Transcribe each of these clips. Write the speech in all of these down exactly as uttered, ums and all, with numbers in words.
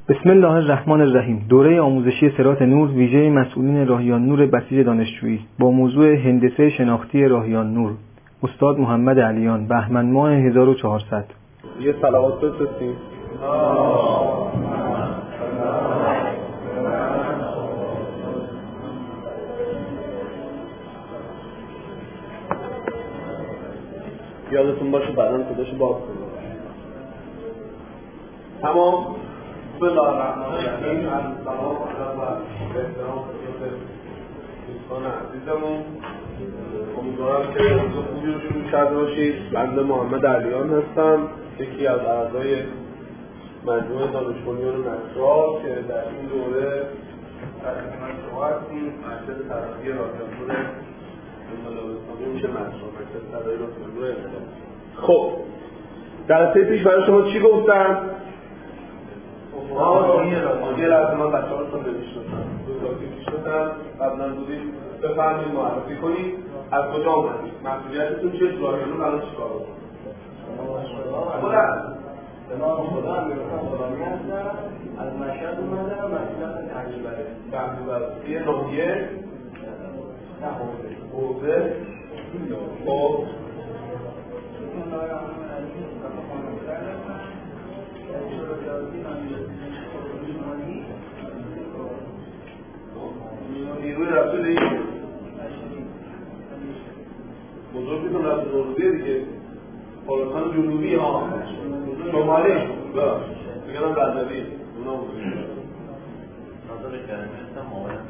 بسم الله الرحمن الرحیم. دوره آموزشی صراط نور ویژه مسئولین راهیان نور بسیج دانشجویی با موضوع هندسه شناختی راهیان نور، استاد محمد علیان، بهمن ماه هزار و چهارصد. یه صلوات بفرستیم. یادتون باشه بعداً صداشو باز کنید. تمام. بسم الله الرحمن الرحیم. سلام و احترام خدمت دوستان عزیزمون. امیدوارم که روز خوبی رو شروع کرده باشید. بنده محمد علیان هستم، یکی از اعضای مجموعه دانش‌بنیان نصرا که در این دوره در خدمت شما هستیم. مرکز ترقی راهیان نور انقلاب اسلامی میشه نصرا، مرکز ترقی راهیان نور انقلاب. خب جلسه پیش برای شما چی گفتم؟ آه یه لحظه من بچه ها رو تون بمیشنستم دو تاکی میشنستم قبلا بودید بفرمید معرفی کنید از کجا آمدید، مسئولیتتون چیه، تو راهیان نور الان چیکار بکنید؟ بلند به نام خدا امیرحسین غلامی هستم، از مشهد اومدم، مسئولیت تحلیل‌بره تحلیل‌بره یه ناحیه نه حوزه. خب نیروی رسول این بزرگیتون رسول اروبیه دیگه، خراسان جنوبی ها شمالی بگرم رضوی اونا بزرگی ناظر کرمی هستم،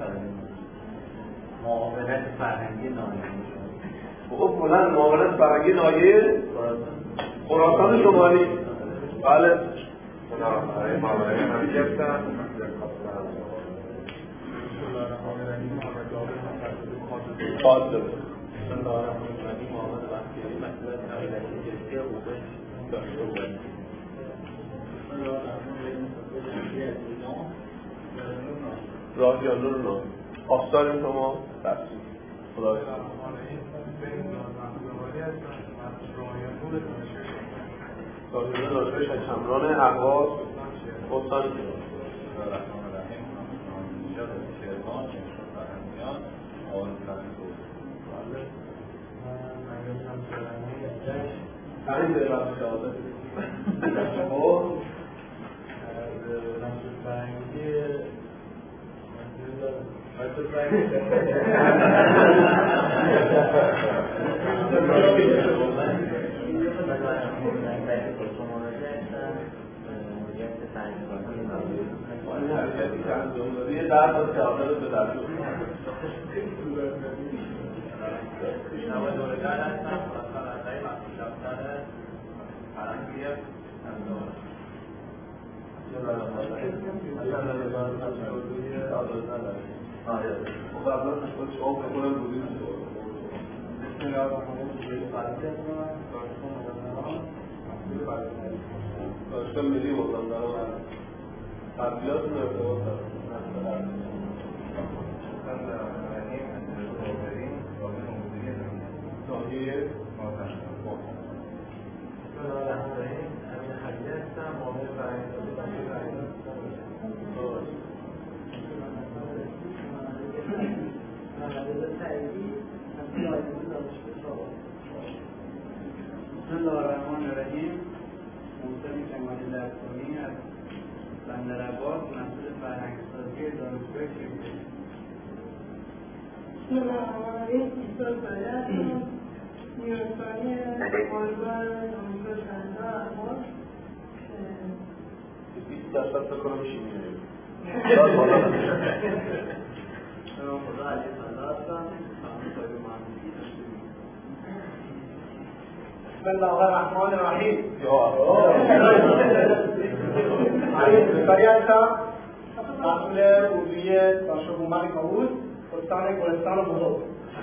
معاونت فرهنگی نایه. خب بلند معاونت فرهنگی نایه خراسان شمالی. بله برای معاونت من گفتم خواهد داره بسم الله الرحمن الرحیم. محمد بختیاری، مسئول تحلیل جنسی حقوق داشته بودیم. بسم الله الرحمن الرحیم. راهیان نور نور آفتار شما تفسیر خدای راهیان نور دانشگاه شمران اهواز استان همین به رفت شهادت خب از نمسود فرنگی نمسود فرنگی یه درد از شهادت به درد پیشنوای دوره در هستم، فرزندهای محصول دفتر فرنگی همدار خب قبلا خود شما بکنم بودید بسم الله الرحمن الرحیم. دانشگاه ملی مازندران تبلیغاتون ارتباط دارم. ناحیه امین خلیلی هستم، معاون فرهنگی. بسم الله الرحمن الرحیم. محسن کمالی درسانی از بندرعباس، مسئول فرهنگسازی دانشگاه شیراز. بسم الله الرحمن الرحیم. ایسا سایه نیرستانی بازبر دانشگاه شهردار بیست درصد بکنم شیمیه سلام خدا علی صدا هستم، سلام محمدی. بسم الله الرحمن الرحیم. علی بسیاری هستم، مسئول عضوی دانشگاه گنبد کاووس، استان گلستان بزرگ.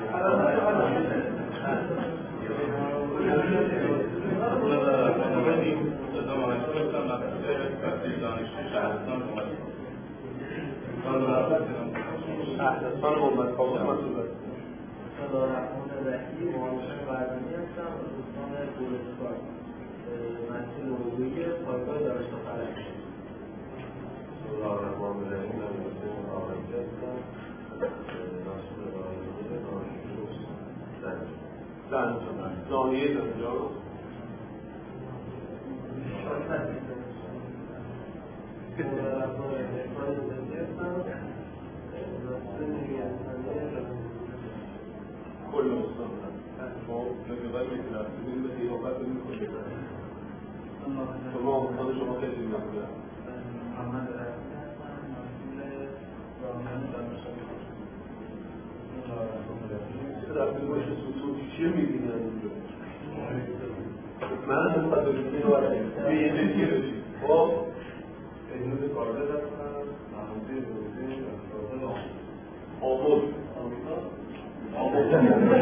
شهرستان گنبد کاووس مسئول بسم الله الرحمن الرحیم. معاون فرهنگی هستم، استان گلستان، مسئول عضوی پایگاه دانشگاه فرهنگی. زن زانیه زنجا کل مستان خب نگاه میکنه ببینیم به خیابت ببینیم کجا شما خود شما خیلی نمیده محمد رفتی باشه سوتوتی چیه میبینی از اونجا من هم صدولیتی رو به یه جدی بشید خب اینو به کارده دستم محموزی روزی آمود آمود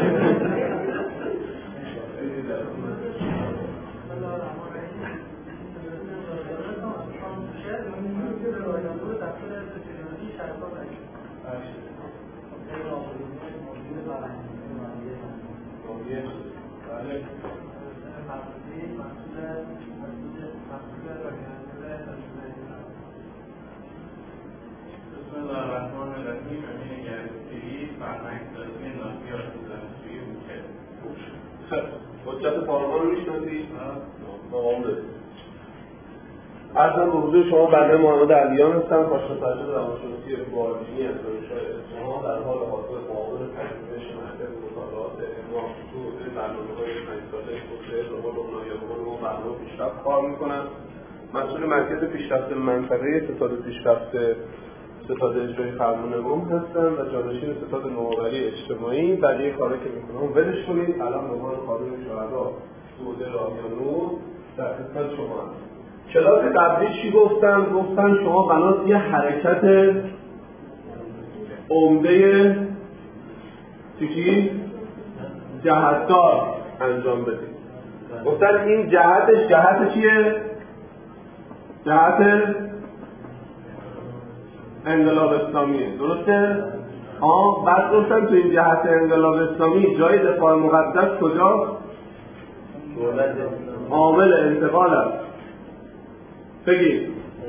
بسم الله الرحمن الرحیم. امین گرفتگی فرهنگ سازی ناحیه دانشجویی بوشهر. خب حجت پارلمان رو میشناسید؟ مقام دارید. عرضم به حضور شما بنده محمد علیان هستم، کاشف تجربه روانشناسی باردینی از دانشگاه اصفهان در حال حاضر معاون پژوهش مهد مطالعات امام تو حوزه برنامه‌های پنج ساله توسعه ربات و نایابه‌های ما برنامه پیشرفت کار می‌کنم. مسئول مرکز پیشرفت منطقه ستاد پیشرفت ستاد اجرایی فرمان قم هستم و جانشین ستاد نوآوری اجتماعی. بقیه کاری که می‌کنم ولش کنید. الان به عنوان خادم شهدا تو حوزه راهیانور در خدمت شما هستم. کلاس قبلی چی گفتن؟ گفتن شما بناس یه حرکت عمده چی؟ جهتدار انجام بدید. گفتن این جهتش جهت چیه؟ جهت انقلاب اسلامیه، درسته؟ آه بعد گفتن تو این جهت انقلاب اسلامی جای دفاع مقدس کجاست؟ عامل انتقال است. بگید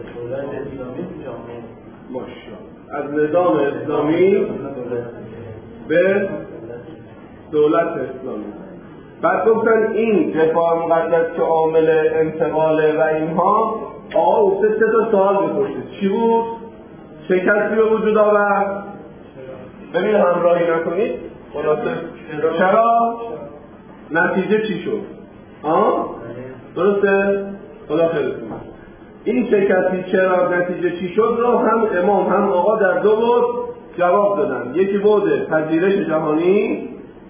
از نظام اسلامی به دولت اسلامی. بعد گفتن این دفاع مقدس که عامل انتقاله و اینها آقا افتاد سه تا سوال بپرسید. چی بود؟ چه کسی به وجود آورد؟ ببین همراهی نکنید. خلاصه چرا؟ نتیجه چی شد؟ آه؟ درسته؟ خدا خیرتون. این چه کسی چرا نتیجه چی شد رو هم امام هم آقا در دو بود جواب دادن. یکی بوده پذیرش جهانی،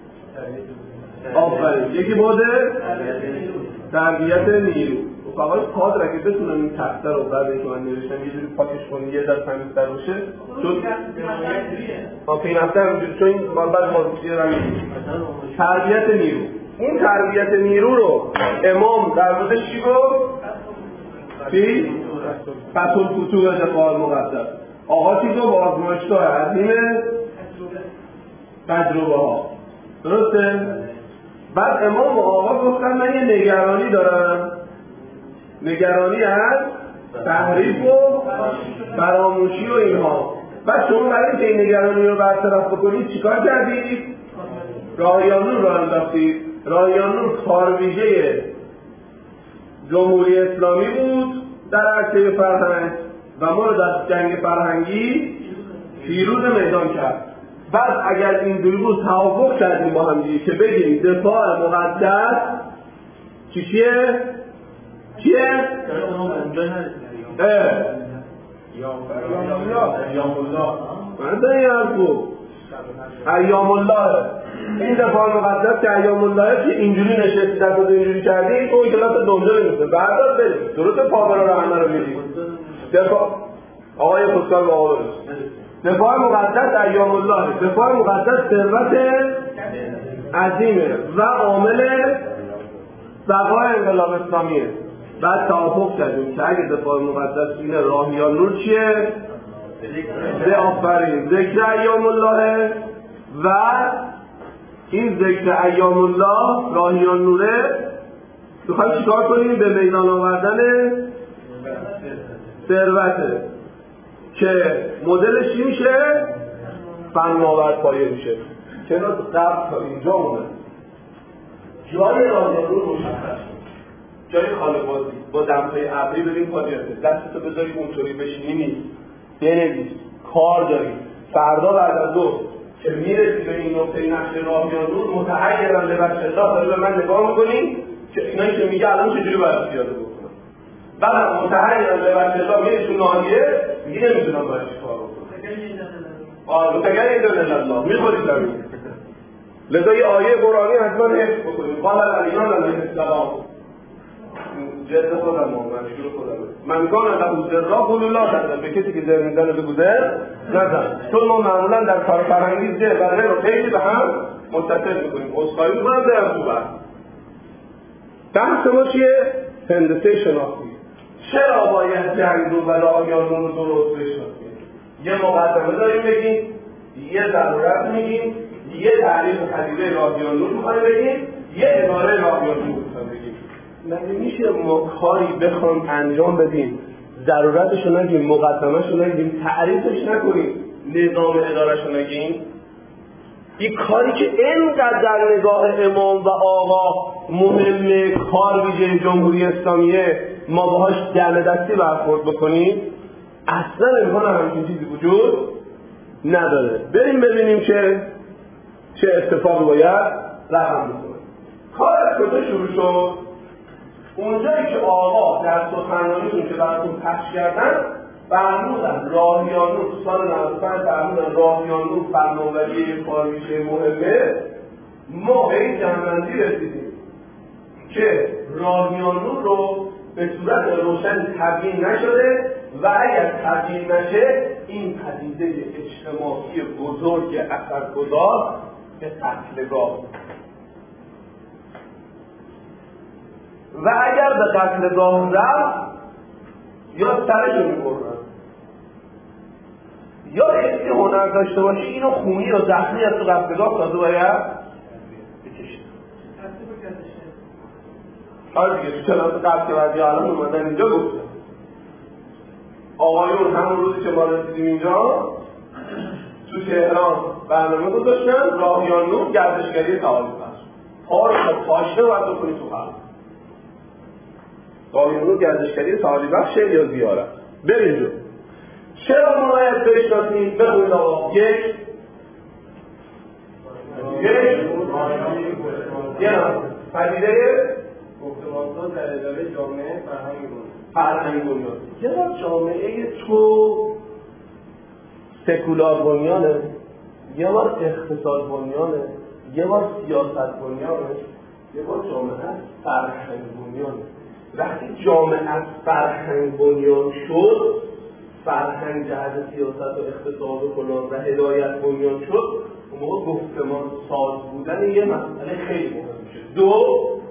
آفرین. یکی بوده تربیت نیرو. آقای کادر اگه بتونن این تخته رو بعد اینکه من نوشتم یه جوری پاکش کنی یه دست تمیزتر باشه، چون ما پین هفته همینجوری چون این بعد مازوشی رو تربیت نیرو. این تربیت نیرو رو امام در موردش چی گفت؟ چی؟ فتول فتول دفاع مقدس. آقا چیز رو با آزمایشگاه عظیم تجربه ها، درسته؟ بعد امام و آقا گفتن من یه نگرانی دارم، نگرانی از تحریف و فراموشی و اینها. بعد شما برای اینکه این نگرانی رو برطرف بکنید چیکار کردید؟ راهیانور رو انداختید. راهیانور کارویژه جمهوری اسلامی بود در عرصه فرهنگ و ما رو در جنگ فرهنگی پیروز میدان کرد. بعد اگر این دو بود توافق کردیم با هم دیگه که بگیم دفاع مقدس چی چیه؟ چیه؟ اه ایام الله من ده این حرف بود ایام الله. این دفاع مقدس که ایام الله که اینجوری نشستی دست رو اینجوری کردی تو این کلاس دنجا نمیسته بردار بریم درست پاور رو همه رو میدیم دفاع آقای خودکار با آقا برست دفاع مقدس ایام الله. دفاع مقدس ثروت عظیمه و عامل بقای انقلاب اسلامیه. بعد توافق کردیم که اگه دفاع مقدس اینه راهیانور چیه؟ به آفرین ذکر ایام الله و این ذکر ایام الله راهیانوره میخوایم چیکار کنیم؟ به میدان آوردن ثروته که مدلش چی میشه؟ فناور پایه میشه. چرا قبل تا اینجا اومد جای راهیان رو مشخص جای خاله بازی با دمپای ابری بریم پاجرده دستتو بذاری اونطوری بشینی نیست، بنویس، کار داری، فردا بعد از ظهر که میرسی به این نقطه نقش راهیان رو متحیرن لبس الله داری به من نگاه میکنی که اینایی که میگه الان چجوری باید پیاده بکنم، بعد متحیرن لبس الله میری تو ناحیه میگه نمیدونم باید چی کار بکنم. آه متگر ایدن الله میخوری زمین. لذا یه آیه قرآنی حتما حفظ بکنیم. قال العلیان علیه السلام جد خودم هم مشکل خودم من کان له ذرا قول لا تزن، به کسی که زر میزنه بگو زر نزن، چون ما معمولا در کار فرهنگی زر و زر رو خیلی به هم متصل میکنیم. عذرخواهی میکنم زر خوبه. بحث ما چیه؟ هندسه شناختی. چرا باید جنگ رو و راهیان رو درست بشناسیم؟ یه مقدمه داریم بگیم، یه ضرورت میگیم، یه تعریف پدیده راهیان رو میخوایم بگیم، یه اداره راهیان رو میخوایم بگیم. مگه میشه ما کاری بخوام انجام بدیم ضرورتشو نگیم، مقدمهشو نگیم، تعریفش نکنیم، نظام ادارهشو نگیم؟ این کاری که اینقدر در نگاه امام و آقا مهمه، کار ویژه جمهوری اسلامیه، ما باهاش دم دستی برخورد بکنیم؟ اصلا امکان همچین چیزی وجود نداره. بریم ببینیم که چه اتفاقی باید رقم بکنه. کار از کجا شروع شد؟ اونجایی که آقا در سخنرانیشون که براتون پخش کردن فرمودن راهیان نور تو سال نود و پنج فرمودن راهیان نور فناوری کارویچه مهمه. ما به این جنبندی رسیدیم که راهیان نور رو به صورت روشن تبیین نشده و اگر تبیین نشه این پدیده اجتماعی بزرگ اثرگذار به قتلگاه و اگر به قتلگاه رفت یا سرشو می‌برن یا کسی هنر داشته باشه اینو خونی یا زخمی از تو قتلگاه تازه باید بکشه. آره دیگه تو کلاس قبل که وزی الان اومدن اینجا گفتن آقایون همون روزی که ما رسیدیم اینجا تو تهران برنامه گذاشتن راهیان نور گردشگری تعالی بخش پا رو تا پاشنه باید بکنی تو خلق. راهیان نور گردشگری تعالی بخش یا زیارت. بریم جو چرا ما باید بشناسیم؟ بخونید آقا. یک یک یه نام پدیده گفتمان‌ها در اداره جامعه فرهنگ بنیاد. فرهنگ بنیاد. یه بار جامعه تو سکولار بنیانه، یه بار اقتصاد بنیانه، یه بار سیاست بنیانه، یه بار جامعه فرهنگ بنیانه. وقتی جامعه فرهنگ بنیان شد، فرهنگ جهت سیاست و اقتصاد و فلان و هدایت بنیان شد، اون موقع گفتمان ساز بودن یه مسئله خیلی مهم میشه. دو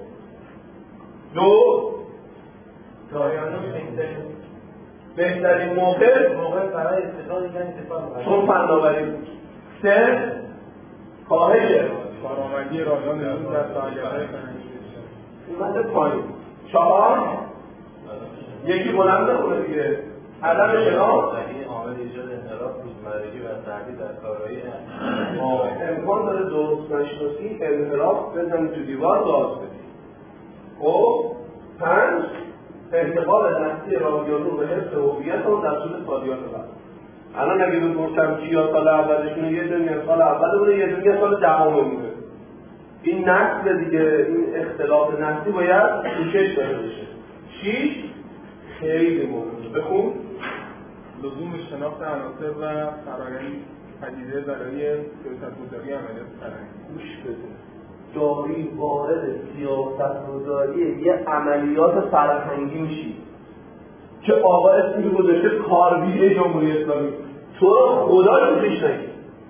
دو راهیان بهترین بهترین موقع موقع برای استفاده دیگر اتفاق می‌افتد. چون فناوری بود. سه کاهش کارآمدی راهیان نور در فعالیت‌های فرهنگی اومده پایین. چهار یکی بلند نخونه دیگه عدم شناخت عامل ایجاد انحراف روزمرگی و تهدید در کارایی امکان داره درست نشناسی انحراف بزنی تو دیوار گاز بدی. خب پنج انتقال نسلی راهیان نور به حفظ هویت اون در طول سالیان بعد. الان اگه بپرسم کیا سال اولشون یه دونه سال اول بوده یه دونه سال دهم بوده. این نسل دیگه این اختلاف نسلی باید پوشش داده بشه. شیش خیلی مهمه. بخون لزوم شناخت عناصر و فرآیند پدیده برای سیاست‌گذاری عملیات فرهنگی. گوش بده. داری وارد سیاست‌گذاری یه عملیات فرهنگی میشی که آقا اسمی گذاشته کارویژه جمهوری اسلامی. تو رو خدا رو پیش نگیر.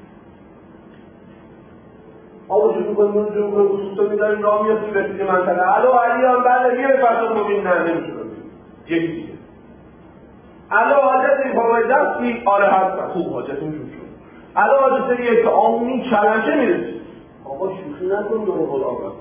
آقا جون می‌کنیم اون جون می‌کنیم خصوصا می‌داریم راه می‌افتیم رسیدیم منطقه الو علیان بله یه فرصت مبین نه نمی‌شونم یکی دیگه الو حاجت این بابای دستی آره هستم خوب حاجت این جون شد الو حاجت یه که آمونی چلنجه میرسید آقا شوخی نکن دونه قرآن بکن.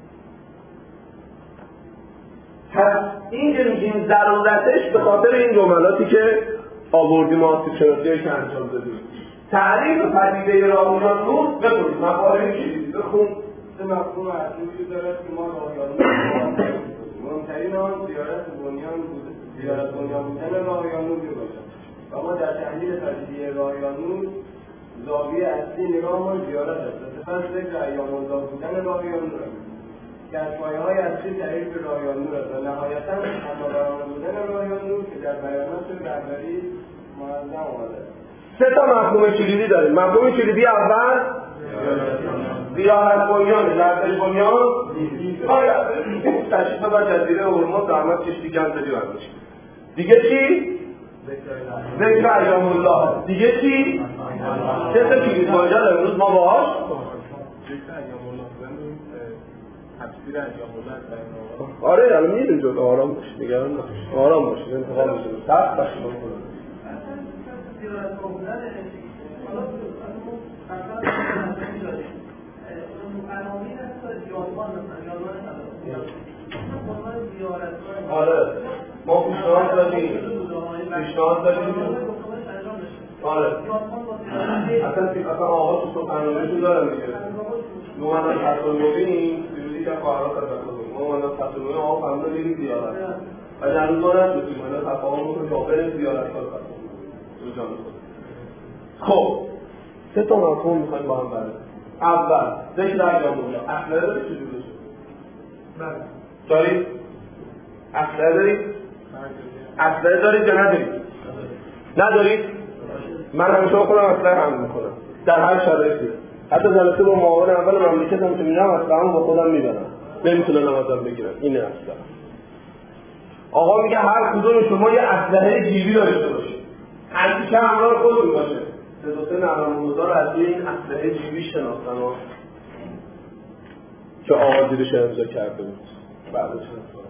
پس این که میگیم ضرورتش به خاطر این جملاتی که آوردیم آسیب شناسی‌هایی که انجام دادیم. تعریف پدیده راهیان نور بخونید مقاله کلیدی بخون. سه مفهوم اصلی وجود دارد که ما راهیان نور مهمترین آن زیارت بنیان بود، زیارت بنیان بودن راهیان نور میباشد و ما در تحلیل پدیده راهیان نور زاویه اصلی نگاه ما زیارت است. سپس ذکر ایام الله بودن راهیان نور است که از پایه‌های اصلی تعریف راهیان نور است و نهایتاً هماورانه بودن راهیان نور که در بیانات رهبری منظم آمده است. سه تا مفهوم کلیدی داریم. مفهوم کلیدی اول زیارت بنیان، گردش بنیان آیا تشریف بر جزیره هرمز زحمت کشتی گندلی برداشت. دیگه چی؟ ذکر ایام الله. دیگه چی؟ سه تا کلید ماجرا امروز ما باهاش ذکر ایام الله بودن تفسیر ایام الله. آره الان میریم جلو. آرام باش، نگران نباش، آرام باش، انتقام میشه. سخت باشه بکنه. زیارت بودن حالا قوانین است جانوان مثلا جانوان مثلا زیارت. آره ما پیشنهاد دادیم پیشنهاد دادیم آره اصلا اصلا آقا تو سخنرانیشون دارن دیگه. ما من تصمیمیم دیروزی که خواهرها تذکر ما من تصمیمیم آقا فهمده بریم زیارت و در روز ما نشدیم من تفاهم میکنم که بریم زیارت ها کنیم. خب سه تا مفهوم میخوایم با هم بریم. اول ذکر ایام الله. اصلا دارید چجوری بشه؟ بله دارید؟ اصلا دارید؟ اصلا دارید یا ندارید؟ ندارید؟ من همیشه خودم اصلا حمل میکنم در هر شرایطی. حتی جلسه با معاون اول مملکت هم که میرم اصلا هم با خودم میبرم نمیتونه نمازم بگیرم. اینه اصلا. آقا میگه هر کدوم شما یه اسلحه جیبی داشته باشید. همیشه همراه خودتون باشه. سه دو سه نرم‌افزار رو از این اسلحه جیبی شناختن ها که آقا زیرش امضا کرده بود. بعد شناختن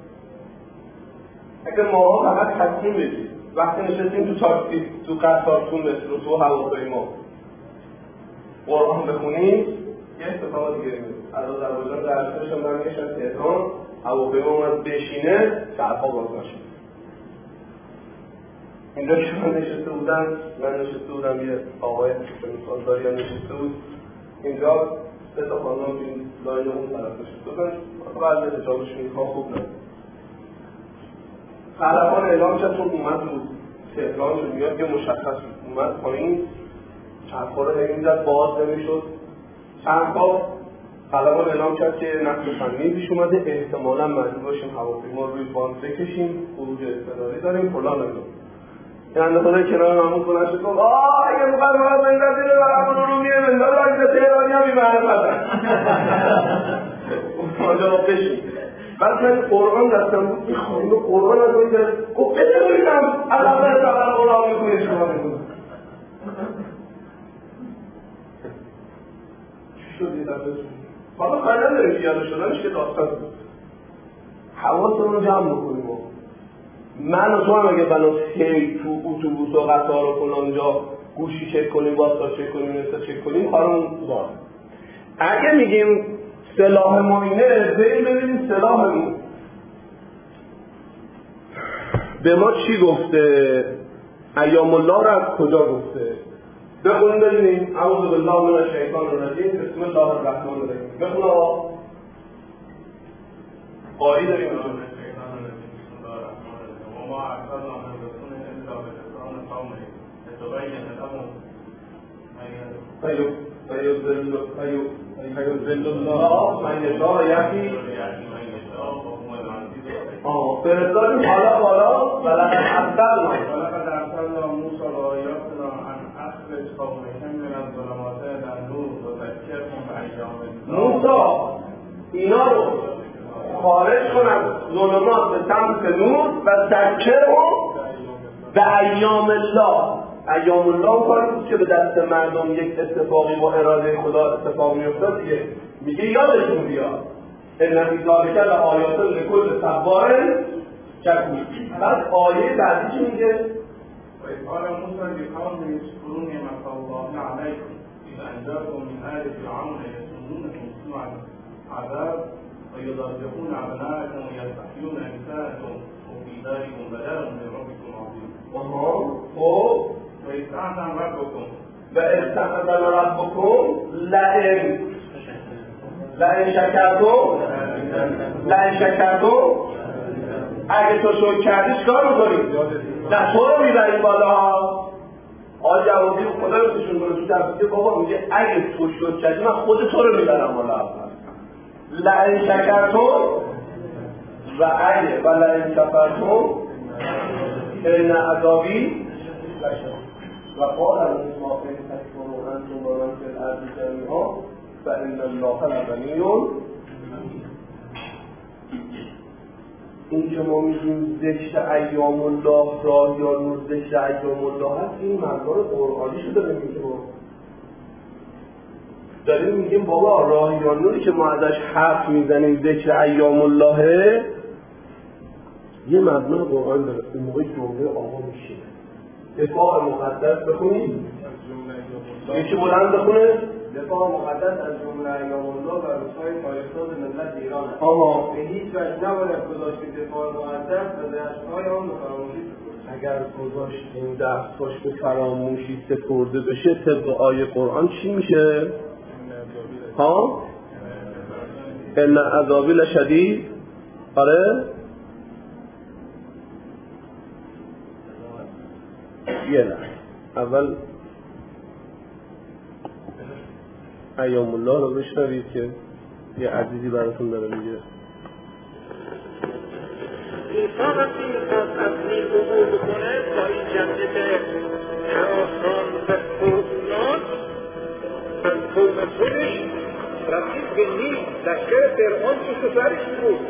اگه ماها فقط تصمیم بگیریم وقتی نشستیم تو تاکسی، تو قطارتون، مترو، تو هواپیما قرآن بخونیم یه اتفاق دیگه میفته. از آذربایجان درس داشتم من میشم تهران هواپیما اومد بشینه درها باز نشد. اینجا که من نشسته بودم من نشسته بودم یه آقای سازداری هم نشسته بود اینجا سه تا خانم که لاین اون طرف نشسته بودن بعد حجابشون اینها خوب نبود. خلبان اعلام شد چون اومد رو تهران شد میاد یه مشخص اومد پایین چرخا رو همی میزد باز نمیشد. چند خواب خلبان اعلام کرد که نقل فنی پیش اومده احتمالا مجبور باشیم هواپیما روی باند بکشیم خروج اضطراری داریم فلان اینا. یعنی خدا کنار همون کنه شد گفت آه اگه مقدم از این رزیله برامون رو میره بندار رو از تهرانی هم میبره بدن آجا بشیم. بعد من قرآن دستم بود این خانم قرآن از اون کرد گفت بده بریدم از اول سفر قرآن میکنه شما میکنه چی شد یه دفعه حالا خیلی نداریم که یاده شدنش که داستان بود. حواسمون رو جمع بکنیم. من و تو هم اگه بنا هی تو اتوبوس و قطار و فلان جا گوشی چک کنیم واسطا چک کنیم نستا چک کنیم کارمون بار. اگه میگیم سلاح ما اینه بریم ببینیم سلاحمون به ما چی گفته ایام الله رو از کجا گفته. بخونیم ببینیم اعوذ بالله من الشیطان الرجیم بسم الله الرحمن الرحیم. بخون آقا قاری داریم وما أرسلنا من رسول إلا بلسان قومه لتبين لهم فيضل الله من يشاء يهدي آه فرستادیم حالا حالا ولقد أرسلنا ولقد أرسلنا موسى بآياتنا أن أخرج قومهم من الظلمات إلى النور وذكرهم بأيام الله. موسی اینا رو خارج کنم ظلمات به سمت نور و ذکرهم به ایام الله. ایام الله کاری بود که به دست مردم یک اتفاقی با اراده خدا اتفاق میافتاد دیگه میگه یادشون بیاد ان فی ذلک لآیات لکل صبار شکور. بعد آیه بعدی چی میگه؟ وقال موسى لقومه اذكروا نعمة الله عليكم إذ أنجاكم من آل فرعون يسومونكم سوء العذاب ويضربون أبناءكم ويستحيون نساءكم وفي ذلكم بلاء من ربكم عظيم. آها خب وإذ أعلم ربكم و استخدم ربکم لئن لئن شکرتم لئن شکرتم اگه تو شکر کردی چیکار میکنی؟ نه تو رو میبریم بالا. آقا جوابی خدا رو کشون کنه تو تفسیر بابا میگه اگه تو شکر کردی من خود تو رو میبرم بالا. لئن شکرتم و اگه و لئن کفرتم ان عذابی و قال المسلمون تکفروا انتم و من فی الارض جمیعا فان الله لغنی. این که ما میگیم ذکر ایام الله راهیان نور ذکر ایام الله هست، این مقدار قرآنی شده داریم میگیم داریم میگیم بابا راهیان نوری که ما ازش حرف میزنیم ذکر ایام اللهه یه مضمون قرآن داره. اون موقع جمله آقا میشه دفاع مقدس بخونیم یکی بلند بخونه دفاع مقدس از جمله ایام الله و روزهای تاریخ‌ساز ملت ایران است. آها به هیچ وجه نباید گذاشت که دفاع مقدس و دستهای آن به فراموشی سپرده. اگر گذاشتیم دستاش به فراموشی سپرده بشه طبق آیه قرآن چی میشه؟ ها؟ ان عذابی لشدید. آره؟ یه نه اول ایام الله رو بشنوید که یه عزیزی براتون داره میگه. ایسا وقتی میخواست از نیل عبور بکنه با این جنت حراسان و خوفناک از قوم خودش رسید به نیل. لشکر فرعون پشت سرش بود.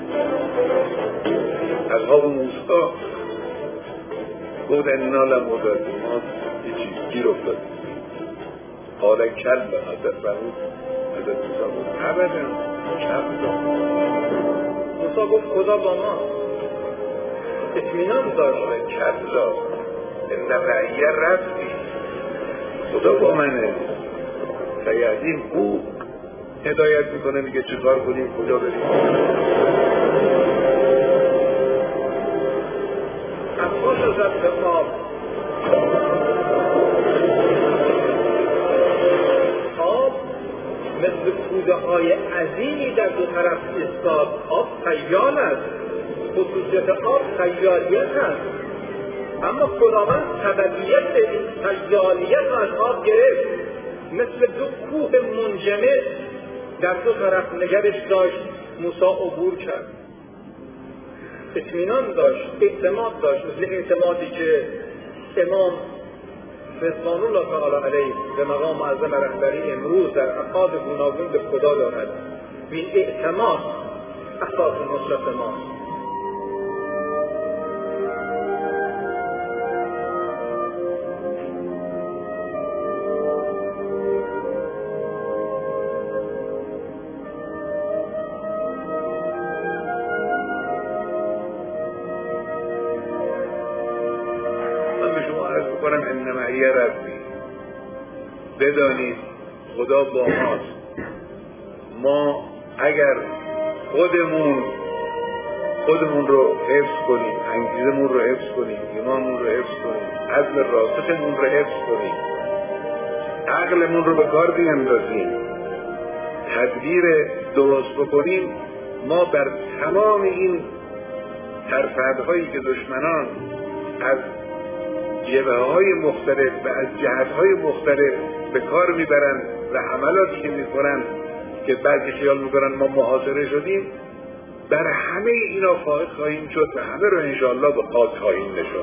اصحاب موسی گفت انا لمدرکون ما یه چیز گیر افتاد. قال کلا حضرت فرمود حضرت موسی گفت ابدا کلا. موسی گفت خدا با ما اطمینان داشت. کلا ان معی ربی خدا با منه. سیهدین او هدایت میکنه میگه چه کار کنیم کجا بریم. اصحاب زد آب آب مثل کوزه های عظیمی در دو طرف ایستاد. آب خیال است. خصوصیت آب خیالیت است. اما خداوند سببیت این خیالیت از آب گرفت. مثل دو کوه منجمد در دو طرف نگرش داشت. موسی عبور کرد. اطمینان داشت، اعتماد داشت، مثل اعتمادی که امام رضوان الله تعالی علیه به مقام معظم رهبری امروز در افراد گوناگون به خدا دارد. این اعتماد اساس نصرت ماست. بدانید خدا با ماست. ما اگر خودمون خودمون رو حفظ کنیم، انگیزمون رو حفظ کنیم، ایمانمون رو حفظ کنیم، عزم راسخمون رو حفظ کنیم، عقلمون رو به کار بیندازیم، تدبیر درست بکنیم، ما بر تمام این ترفندهایی که دشمنان از جبهه‌های مختلف و از جهت‌های مختلف به کار میبرن و عملاتی که میکنن که بعضی خیال میکنن ما محاصره شدیم، بر همه اینا فائز خواهیم شد و همه رو انشاءالله به خاک خواهیم نشد.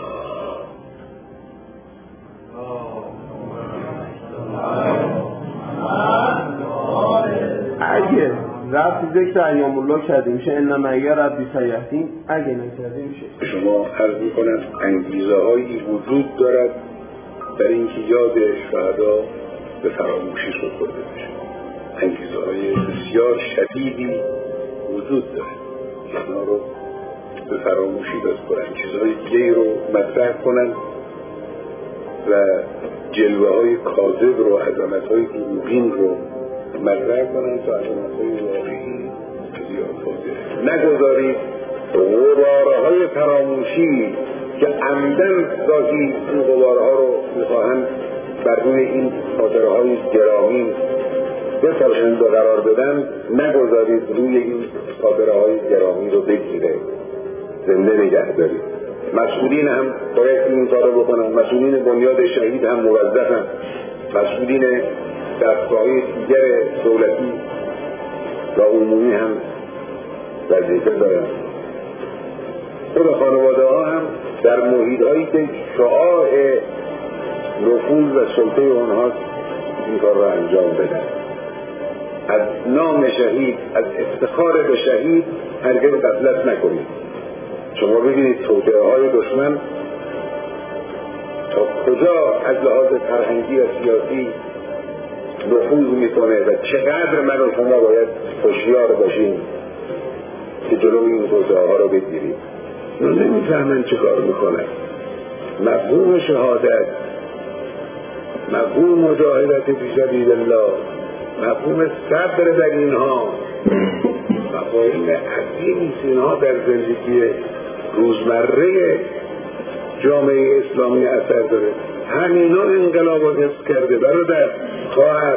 اگه رفت ذکر ایام الله کردیم میشه ان معی ربی سیهدین، اگه نکردیم میشه. شما عرض میکنم انگیزه هایی وجود دارد در اینکه یاد شهدا به فراموشی سپرده بشه. انگیزه های بسیار شدیدی وجود داره که اینا رو به فراموشی بسپرن، چیزهای دیگه رو مطرح کنن و جلوه های کاذب رو، عظمت های دروغین رو مطرح کنن تا عظمت های واقعی زیاد فاضله. نگذارید غباره های فراموشی که عمدن گاهی این غباره ها رو میخواهند به بر روی این خاطره های گرامی بپاشند و قرار بدن، نگذارید روی این خاطره های گرامی رو بگیره، زنده نگه دارید. مسئولین هم باید این کار رو بکنن، مسئولین بنیاد شهید هم موظفن، مسئولین دستگاه‌های دیگر دولتی و عمومی هم وظیفه دارن. خود خانواده ها هم در محیط هایی که شعاع نفوذ و سلطه اونهاست این کار را انجام بدن. از نام شهید، از افتخار به شهید هرگز غفلت نکنید. شما ببینید توطئه های دشمن تا کجا از لحاظ فرهنگی و سیاسی نفوذ میکنه و چقدر من و شما باید هوشیار باشیم که جلوی این توطئه ها رو بگیریم. نمیفهمن چه کار میکنن. مفهوم شهادت، مفهوم مجاهدت فی سبیل الله، مفهوم صبر در اینها، مفاهیم عظیمی اینها در زندگی روزمره جامعه اسلامی اثر داره. همینا انقلاب رو حفظ کرده برادر خواهر،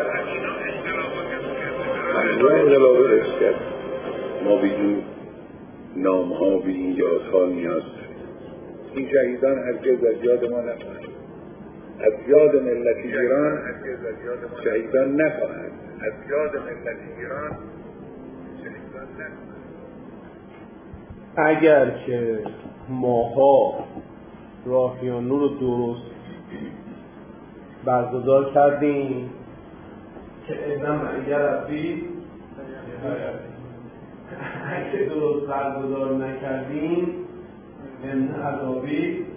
همینا انقلاب رو حفظ کرده. ما به این نام ها به این یادها نیاز داریم. این شهیدان هرگز از یاد ما نخواهند، از یاد ملت ایران شهیدان نخواهند، از یاد ملت ایران شهیدان نخواهند. اگر که ماها راهیانو رو درست برگزار کردیم که اعدام اگر رفتی اگه درست برگزار نکردیم من عذابی.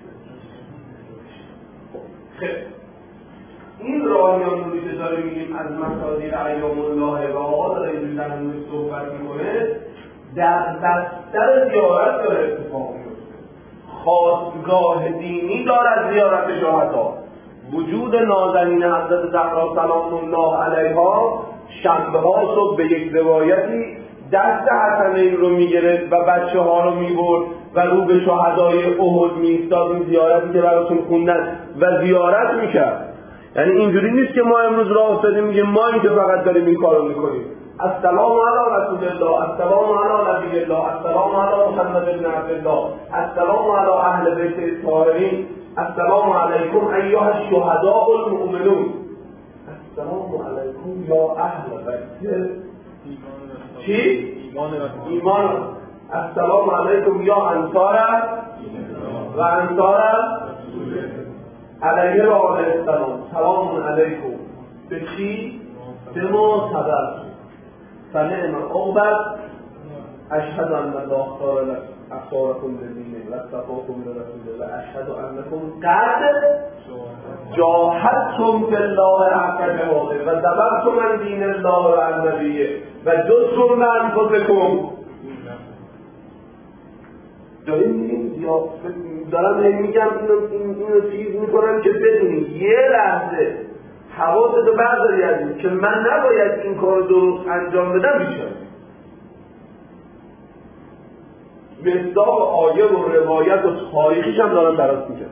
خیلی این راهیانویی که داره میگیم از مصادیق ایام الله و آقا داره اینجوری در موردش صحبت میکنه، در بستر زیارت داره اتفاق میفته. خاستگاه دینی دارد زیارت شهدا. وجود نازنین حضرت زهرا سلام الله علیها شنبه ها صبح به یک روایتی دست حسنین رو میگرفت و بچه ها رو میبرد و رو به شهدای احد میستاد، این زیارتی که براتون خوندن، و زیارت میکرد. یعنی اینجوری نیست که ما امروز راه افتادیم میگیم ما این که فقط داریم این کارو میکنیم. السلام علی رسول الله، السلام علی نبی الله، السلام علی محمد بن عبدالله، السلام علی اهل بیت الطاهرین، السلام علیکم ایها الشهداء المؤمنون، السلام علیکم یا اهل بیت چی؟ ایمان. السلام علیکم یا انصار و انصار علیه و آله السلام، سلام علیکم به چی؟ به ما صبر فنعم عقبت اشهد ان الله اختار اختارکم لدینه و اصطفاکم لرسوله و اشهد انکم قد جاهدتم فی الله حق جهاده و ذبحتم عن دین الله و عن نبیه و جزتم بانفسکم. داریم میگیم یا دارم نمیگم اینو اینو چیز میکنم که بدونی یه لحظه حواستو برداری از این که من نباید این کار درست انجام بدم بیشتر. مصداق آیه و روایت و تاریخیش هم دارم برات میگم.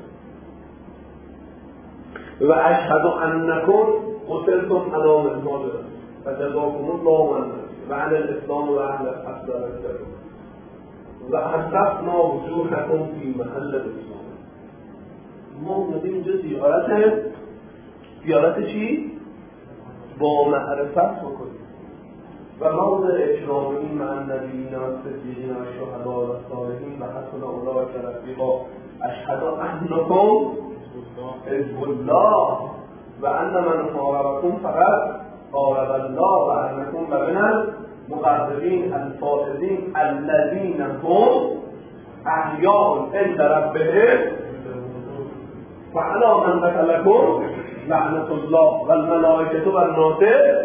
و اشهد انکم قتلتم علی منهاج و جزاکم الله عنا و علی الاسلام و اهل الاسلام و اصفنا وجوهکم فی محل الاسلام. ما اومدیم اینجا زیارت زیارت چی؟ با معرفت بکنیم و موضع اکرام این مع النبیین و الصدیقین و الشهداء و الصالحین و حسن اولئک رفیقا اشهد انکم حزب الله و ان من حاربکم فقط حارب الله و انکم من المقربین الفائزین الذین هم احیاء عند ربهم فعلی من قتلکم لعنت الله و الملائکه و الناس.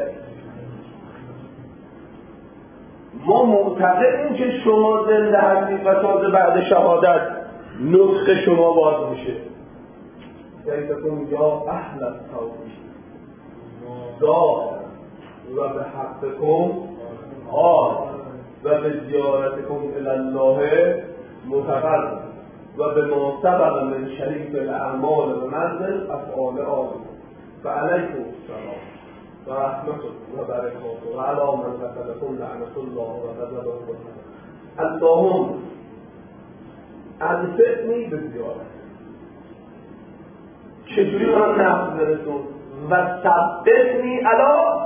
ما معتقدیم که شما زنده هستید و تازه بعد شهادت نطق شما باز میشه. سیدکم یا اهل التوحید دار و به حقکم آه و به زیارتکم الالله متقرب و به ما سبق من شریف الاعمال و منزل افعال آل و علیکم السلام و رحمت و برکاته و علی من قتلکم لعنت الله و غضبه. اللهم انفعنی به زیارت. چجوری من نفس برسون؟ و ثبتنی علی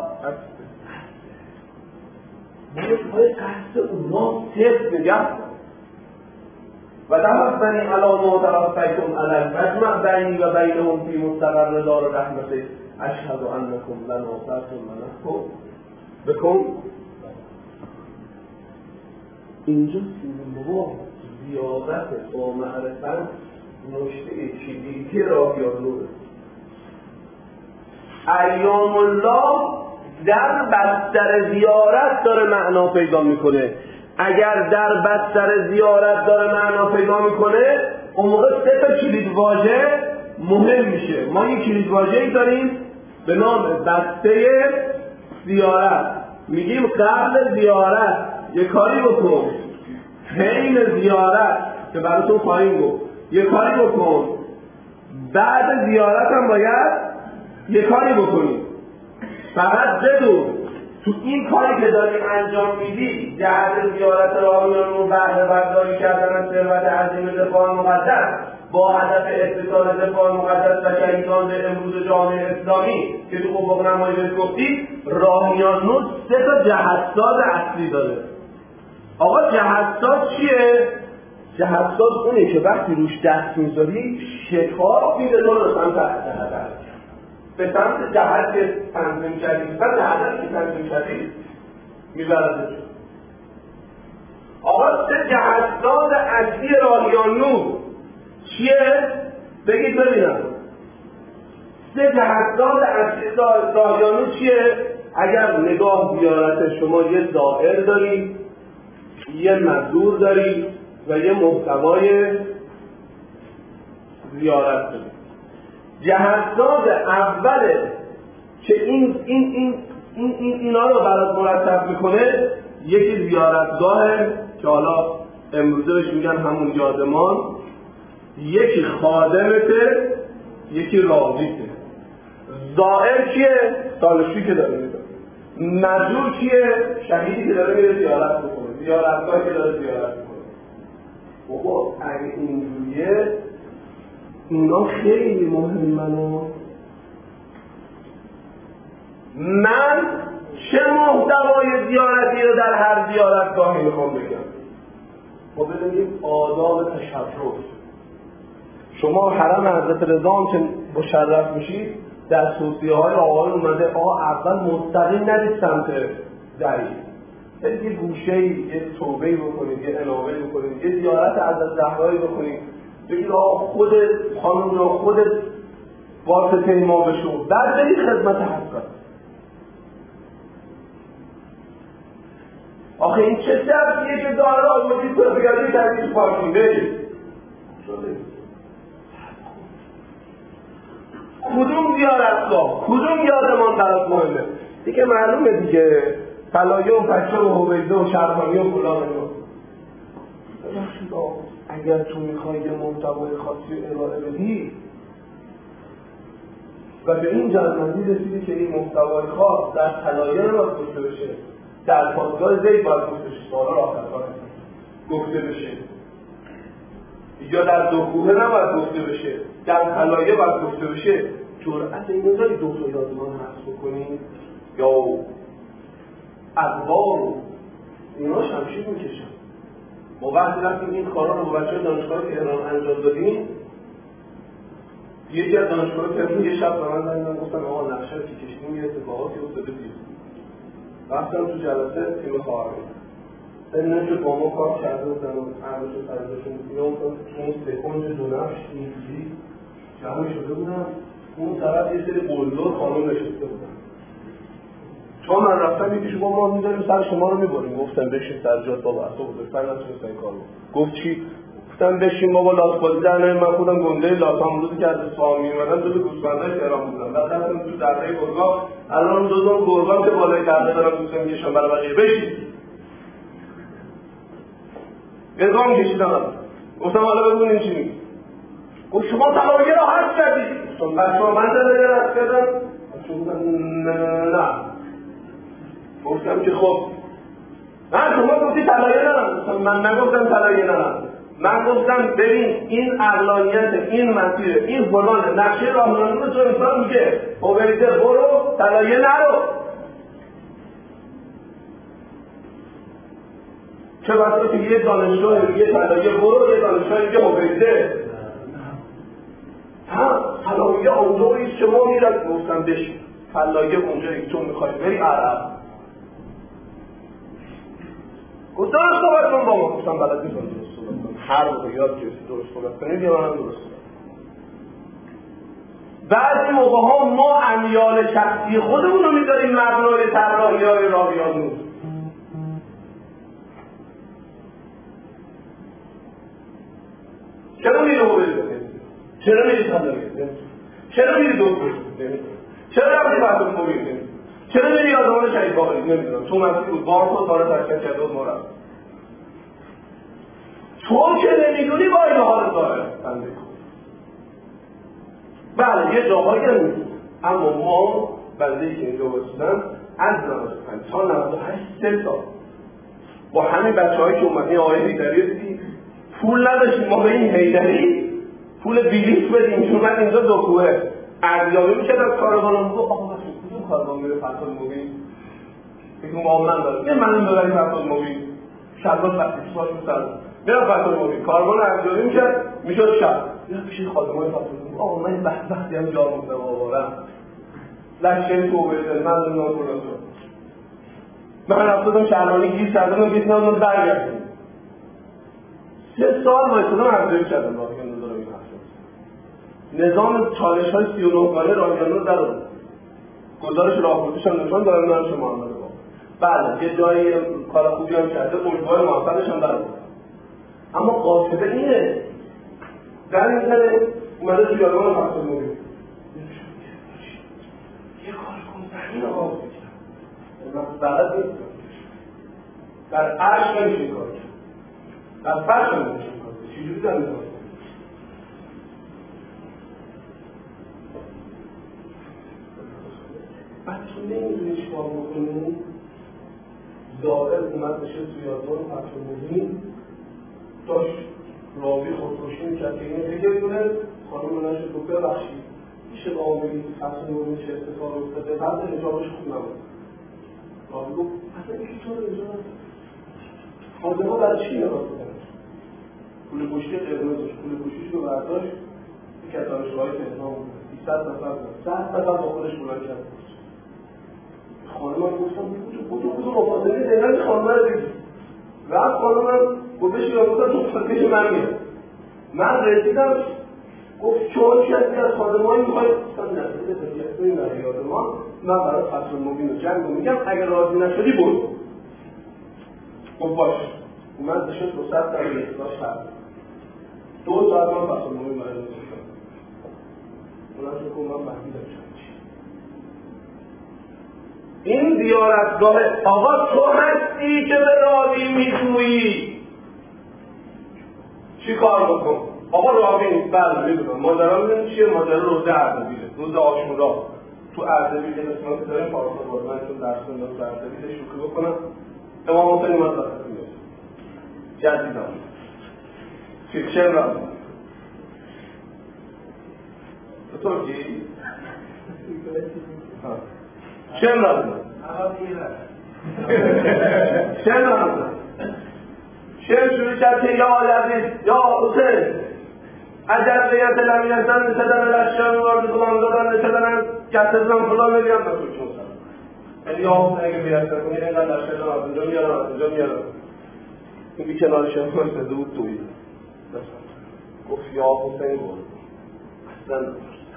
باید پای قصد اونا صرف نگه کن و توفنی علی ما توفیتم علی فاجمع بینی و بینهم فی مستقر دار رحمته اشهد انکم لناصرتم منکم بکن. اینجا سیمون بابا زیارت با معرفت نشته کلیدی راهیان نوره. ایام الله در بستر زیارت داره معنا پیدا میکنه. اگر در بستر زیارت داره معنا پیدا میکنه اون موقع سه تا کلید واژه مهم میشه. ما یک کلید واژه‌ای داریم به نام بسته زیارت. میگیم قبل زیارت یه کاری بکن، حین زیارت که براتون خواهیم گفت یه کاری بکن، بعد زیارت هم باید یه کاری بکنی. فقط بدون تو این کاری که داری انجام میدی جهت زیارت راهیان رو بهره برداری کردن از ثروت عظیم دفاع مقدس با هدف اتصال دفاع مقدس و شهیدان امروز جامعه اسلامی که تو افق نمایی بهش گفتی، راهیان نور سه تا جهت‌ساز اصلی داره. آقا جهت‌ساز چیه؟ جهت‌ساز اونه که وقتی روش دست میذاری شکاف میده تو رو سمت هدف، به سمت جهت که تنظیم کردی، به سمت هدف که تنظیم کردی میبرده. آقا سه جهت‌ساز اصلی راهیان نور چیه؟ بگید ببینم. سه جهت‌ساز اصلی راهیان نور چیه؟ اگر نگاه زیارت شما یه ظاهر داری، یه مزدور داری و یه محتوای زیارت داری. جهت‌ساز اوله که این این این این این اینا رو برات مرتب میکنه یکی زیارتگاهه که حالا امروزه بهش میگن همون یادمان، یکی خادمته، یکی راویته. زائر کیه؟ سالشویی که داره میده. مزدور کیه؟ شهیدی که داره میره زیارت بکنه، زیارتگاهی که داره زیارت میکنه. بابا اگه اینجوریه اینا خیلی مهمه. من چه محتوای زیارتی رو در هر زیارتگاهی میخوام بگم؟ ما بدونیم آداب تشرف. شما حرم حضرت رضا هم که مشرف میشید در توصیه های آقایون اومده آقا اول مستقیم ندید سمت دری، برید یه گوشه‌ای یه توبه‌ای بکنید، یه انابه‌ای بکنید، یه زیارت حضرت زهرایی بکنید، بگید آقا خود خانم یا خود واسطه ما بشو، بعد برید خدمت حضرت. آخه این چه درسیه که داره آمدید بگردید تردید پارکین برید کدوم زیارتگاه کدوم یادمان برات مهمه؟ دیگه معلومه دیگه طلایه و پشه و هویزه و شرفانی و فلان و ببخشید آقا اگر تو میخوای یه محتوای خاصی ارائه بدی و به این جزمندی رسیدی که این محتوای خاص در طلایه نباید گفته بشه، در پاسگاه زید باید گفته بشه، سوالا را آخرکار گفته بشه، یا در دو کوه نباید گفته بشه، در طلایه باید گفته بشه، جرأت اینو داری دو تا یادمان حذف بکنی یا ادوار و اینا شمشیر میکشن. ما وقتی رفتیم این کارا رو با بچه دانشگاه تهران انجام دادیم، یکی از دانشگاه تهران یه شب به من زنگ گفتن آقا نقشه رو که کشیدیم یه اتفاقاتی افتاده دید. رفتم تو جلسه تیم خواهرم سنن شد با ما کار کرده بودن و عرضش و فرزشون اینا افتاد تو اون سکنج دو نفش اینجوری جمع شده بودن، اون طرف یه سری قلدر خانم نشسته بودن. چون من رفتم یکیشو با ما میذاریم سر شما رو میبریم، گفتم بشین سر جات بابا اصلا بزرگتر نتونستن این کار رو. گفت چی؟ گفتم بشین بابا لاس بازی در نمیم. من خودم گنده لاس هم روزی که از اصفهان میومدم جزو گوسفندای تهران بودم، بعد رفتم تو دره گرگان، الان دو تا گرگان که بالای دره دارم دوست میکشم برای بقیه. بشین گرگان کشیدم. گفتم حالا ببینیم چی میگی. گفت شما طلایه را حذف کردید. چون بچه ها من طلایه رفت کردم نه گفتم که خب نه شما گفتی طلایه نرم، من نگفتم طلایه نرم، من گفتم ببین این اقلانیت، این مسیر، این فلان نقشه راهنمایی رو تو انسان میگه اوبریده برو طلایه نرو. چه بسا که یه دانشگاه میگه طلایه برو، یه دانشگاه میگه اوبریده. ها طلایه اونجاییست که ما میرد. گفتم بشین طلایه اونجایی تو میخوای بری عرب. گفت درست صحبت کن با ما. گفتم بلد نیستم درست صحبت کنم، هر موقع یاد گرفتی درست صحبت کنید یا منم درست صحبت. بعضی موقع ها ما امیال شخصی خودمون رو میذاریم مبنای طراحی های راهیان نور. چرا میری اوبریده؟ چرا میری طلایه؟ چرا میری دکتر؟ چرا رفتی فتح مبین؟ چرا میری آزمان شهید باقری؟ نمیدونم تو مسیح بود بار خود داره تشکر کرده بود ما رفت. تو که نمیدونی با این حال داره بنده کن. بله یه جاهایی هم میدونم، اما ما بنده که اینجا باشیدم از نود و پنج تا نود و هشت سه سال با همین بچه هایی که اومد این آقای حیدری دیدی پول نداشتیم ما به این حیدری پول بیلیس بدیم چون من اینجا دو کوه ارزیابی میکرد از کارگانم بود. آقا بچه کدوم کارگان میره فتح المبین؟ بگم معاملن داره یه منم ببریم فتح المبین شلوار بسیش باش میسرم میرم فتح المبین کارگان ارزیابی میکرد میشد شب میرم پیش خادمای فتح المبین. آقا من این بدبختی هم جا مونده آوارم لشکری تو اوبریده من نمیدونم کلا تو من رفتادم شهرانی گیر کردم و گیت نمون برگردیم سه سال بایستادم ارزیابی کردم راهیان نور دارم این حرف نظام چالش های سی و نه گانه راهیان نور در بود گزارش راهبردیش هم نشان دارم دارم شما هم دارم. بله یه جایی کار خوبی هم کرده امیدوار موفقش هم در بود، اما قاصده اینه در این سنه اومده توی یادمان فتح المبین یه کار کن زمین آقا بکنم من بلد نیستم در عرش نمیشه این کار کرد در فرش هم نمیشه این کار کرد چیزی در این کار کرد. بعد تو نمیدونی چی کار بکنی ظاهر اومد بشه توی یادمان فتح المبین داشت راوی خودکشی میکرد که اینه بگه دونه خانم نشد رو ببخشید میشه با آمدی فتح المبین چه اتفاق افتاده بعد نجابش خوب نبود. راوی گفت اصلا یکی تو رو اینجا نست خانده ها برای چی نگاه بکنش پول پشتی قرمزش پول پشتیش رو برداشت یک از دانشگاه‌های تهران بود بیست نفر بود صد نفر با خودش بلند کرد خانم هم گفتم بودو بودو مفاصلی دقیقا خانم رو دیدی رفت خانم هم گفتش یا بودن تو فتش من میاد من رسیدم گفت چون کسی از خانمایی میخواید گفتم نسیده تفیت توی نهیاد ما من برای فتح المبین و جنگ رو میگم اگر راضی نشدی برو. گفت باش اومد بشد دو ست در اصلاح کرد دو ساعت من فتح المبین برای نمیشم اونم که کن من محمیدم شد این زیارتگاه آقا تو هستی که به راوی میگویی چی کار بکن؟ آقا راوی نیست بله میدونم ماجرا میدونی چیه؟ ماجرا روزه اردبیله روز عاشورا تو اردبیل یه قسمتی داریم فارغ البال من چون درس خوندم تو اردبیل شوخی بکنم امام حسین اومد وسط میاد جدیدم چی چه راوی تو ترکی؟ چه راوی؟ چه راوی؟ شعر شروع کرد که یا عزیز یا حسین عجب بیت لمینتن نشدن الاشیاء وارد کنم دادن نشدن کتزم فلان نگیم نسوی چون سر یعنی یا حسین اگه بیت کنی اینقدر لشکر رو از اینجا میارم از اینجا میارم این بی کنار شما شده بود توی گفت یا حسین بود اصلا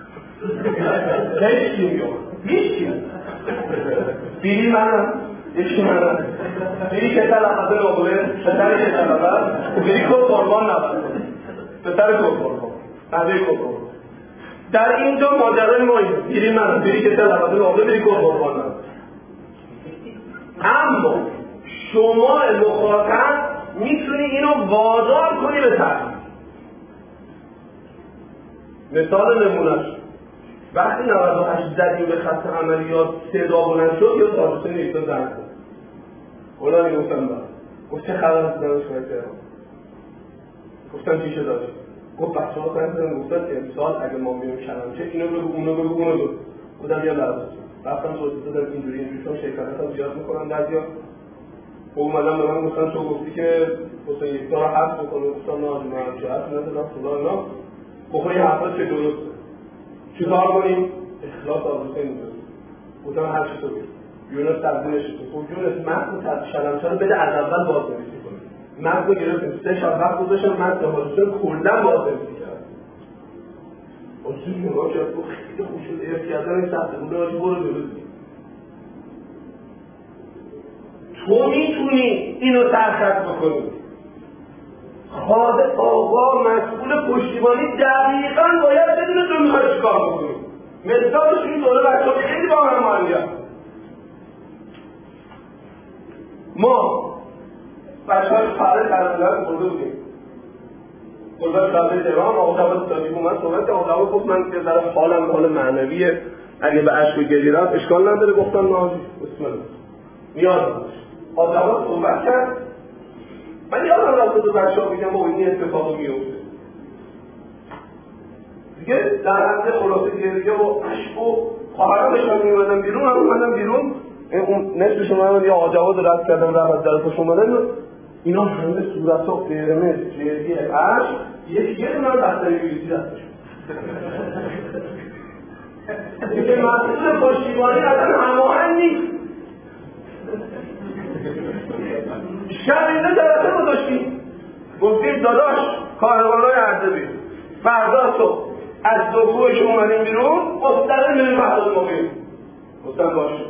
هیچ کی میاد هیچ کی بیری منم یکی منم بیری که تلقاته نقله پسر که تلقاته بیری کل قربان نبود پسر کل قربان نده کل قربان در اینجا ماجرای مایی بیری منم بیری که تلقاته نقله بیری کل قربان نبود. اما شما مخاطب میتونی اینو وادار کنی به تحقیق. مثال نمونهش وقتی نود و هشت زدیم به خط عملیات صدا بلند شد یا صاحب حسین یکتا زنگ کرد اولا میگفتم با گفت چه خبر از دانشگاه تهران؟ گفتم چی شده؟ گفت بچه ها سنگ زدن گفتن امسال اگه ما میریم کلمچه اینو بگو اونو بگو اونو بگو بودم یه لحظه رفتم توضیح دادم اینجوری اینجوری چون شیطنت هم زیاد میکنم بعضیا اومدم به من گفتن تو گفتی که حسین یکتا رو حذف بکنه گفتم نه من چه حذف نزدم خدا اینا بخوری یه حرفا چه درسته چیکار کنیم؟ اخلاص از حسین میدونم گفتم هر چی تو بگی یونس تبدیلش شد خب یونس متن شلمچه رو بده از اول بازنویسی کنیم متن رو گرفتیم سه شب وقت گذاشتم متن حسین کلا بازنویسی کرد حسین نگاه کرد گفت خیلی خوب شد ارث کردن این سخته بوده آجی برو جلو دیگه تو میتونی اینو سرخط بکنی خواهد آقا مسئول پشتیبانی دقیقاً باید بدونه تو میخوای چیکار بکنی مثالش این دوره بچه خیلی با هم مالیه ما بچه های پره ترسیلت برده بودیم گذار شبه تهران آقابت تاجیب اومد صحبت که آقابت گفت من که در حالم حال معنویه اگه به عشق و گلی رفت اشکال نداره گفتم نازی بسم الله نیاز نداشت آقابت صحبت کرد من یادم رفت دو بچه ها بگم با این اتفاق میفته دیگه در حد خلاصه گریه و عشق و خواهرانشان میومدن بیرون من اومدم بیرون اون نصفش اومدن یه آجواد رد کردم رفت از در پاش اومدن اینا همه صورت ها قرمز جریه عشق یکی یه دونه بستری ویلیتی دستش دیگه مسئول پشتیبانی اصلا هماهنگ نیست شب اینه جلسه گذاشتیم گفتیم داداش کاروانای اردبیل فردا صبح از دکوهش اومدیم بیرون مستقیم میریم محضر ما بیریم گفتم باشه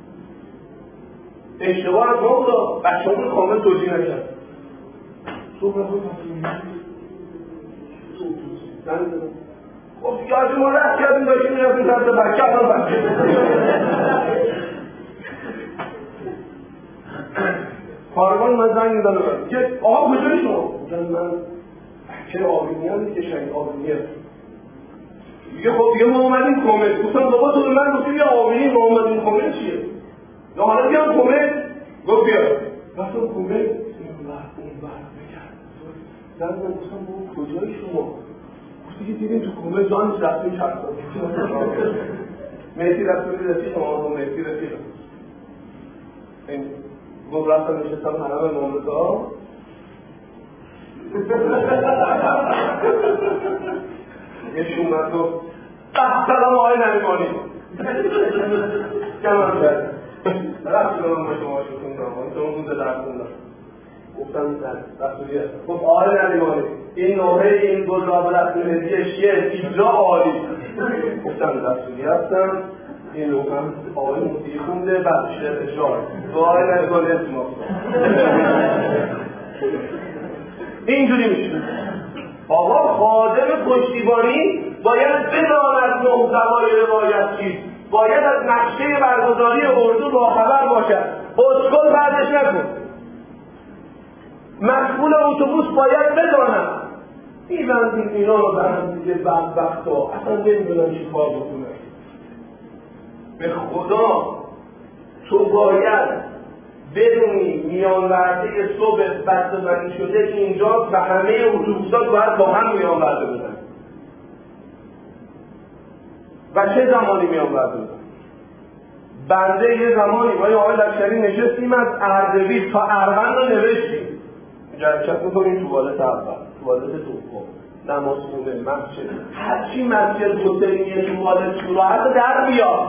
اشتباه از ما بودا بچه همون کامل توجیه نکرد صبح نخواه خب یادی ما رفت کردیم داشتیم میرفتیم سمت بچه الان بچه کاروان من زنگ میدن من یه آقا کجایی شما؟ بودن من بچه آبینی هم نیست که شنگ آبینی هست یه خب یه ما اومدیم کومت گفتم بابا تو من گفتیم یه آبینی ما اومدیم کومت چیه؟ یا حالا بیان کومت گفت بیا رفتم کومت این بر اون بر بگرد زن من گفتم بابا کجایی شما؟ گفتی که دیدیم تو کومت جان نیست رفتیم شرط مرسی رفتیم رسید شما مرسی رسید گفت رفتم نشستم حرم مملکا یه شومت گفت سلام آقای نریمانی کمان کرد رفت کنم با شما شکون دارم شما بوده درد خوندم گفتم رفتوری هست گفت آقای نریمانی این نوحه این گل را به رسم هدیه شیه ایجا عالی گفتم رفتوری هستم این لوکم آقای موسیقی خونده بعد شرط شار دعای نگاه اسم اینجوری میشه آقا خادم پشتیبانی باید بداند محتوای روایت چیست باید از نقشه برگزاری اردو باخبر باشد اسکل بعدش نکن مسئول اتوبوس باید بداند میبندیم اینا رو برم دیگه بدبخت ها اصلا نمیدونم چی کار بکنه به خدا تو باید بدونی میان ورده صبح بسته‌بندی شده اینجا و همه اتوبوس‌ها باید با هم میان ورده بدن و چه زمانی میان ورده بدن بنده یه زمانی با یه آقای لشکری نشستیم از اردبیل تا اروند رو نوشتیم جرکت میکنیم توالت اول توالت دوم نمازخونه مسجد هرچی مسجد حسینیه توالت راحت در بیاد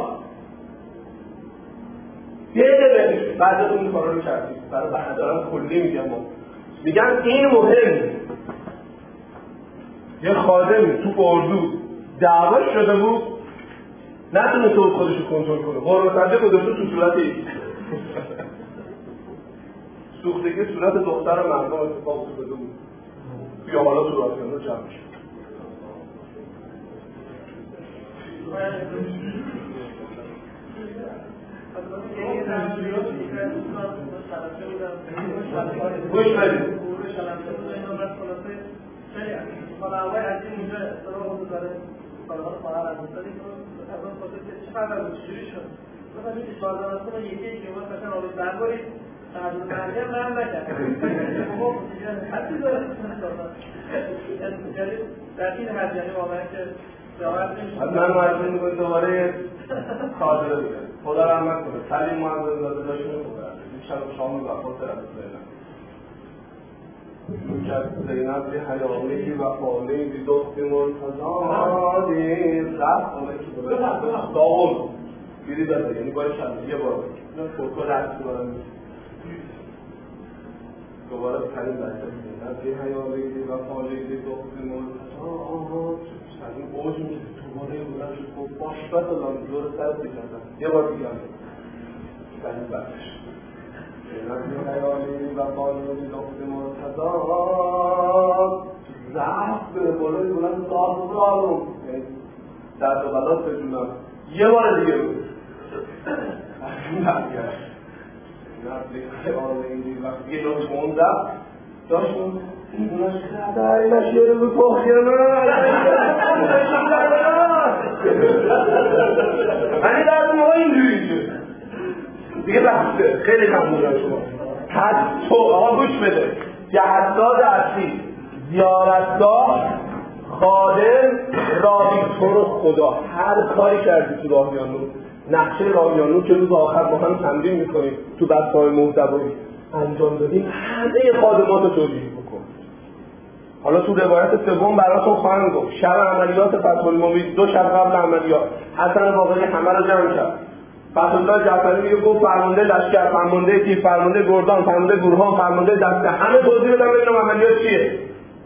یه دقیقه بعد اون کارا رو کردیم برای بهدارم کلی میگم میگن این مهم یه خادمی تو اردو دعوا شده بود نتونه تو خودش رو کنترل کنه قرمه گذاشته تو صورت ایک سوختگی صورت دختر مردم اتفاق افتاده بود بیا حالا تو راسیان رو جمع شد گوش بدید حالا آقای عزیز اینجا سراغ بزاره کارها رو خواهر از مثلا این از اون خاطر که چه فرق از چجوری شد مثلا این اشبال دانستان یکی یکی باید مثلا آبی برگارید از اون مرگه هم هم نکرد خب حتی دارید در این حد یعنی واقعا که من معرفی میکنم دوباره خاطره بگم خدا رحمت کنه سلیم معظم زاده داشت میخوره شب شام وفات رفت زینب میکرد زینب به حیامهی و فالهی بی دخت مرتضادی رفت آمه که بوده داغل بیری داده یعنی باید شب یه بار فرکو رفت دوباره دوباره بکنیم بچه زینب به حیامهی و فالهی بی دخت مرتضادی از این اوج میشه تو باره بودن شد که باشبت الان دور سرت بکردن یه بار دیگه هم بکنیم بچش نبی حیالی و قانونی دخت مرتضاد زعف به بلوی بلند ساز رالون درد و بلات بجونم یه بار دیگه بود از این برگشت نبی حیالی وقتی یه رو خوندم داشتم این بلند شده این شیره به پاخیه من من درد موقع اینجوری شد دیگه رفته خیلی ممنونم شما حد تو آقا گوش بده جهتداد اصلی زیارتگاه خادم راویتور خدا هر کاری کردی تو راهیانو نقشه راهیانو که روز آخر با هم تمرین میکنیم تو بسای محتوایی انجام دادیم همه خادمات رو توجیه بکن حالا تو روایت سوم براتون خواهم گفت شب عملیات فتح المبین دو شب قبل عملیات حسن باقری همه رو جمع کرد فتح الله جعفری میگه گفت فرمانده لشکر فرمانده تیر فرمانده گردان فرمانده گروهان فرمانده دسته همه توضیح بدم ببینم عملیات چیه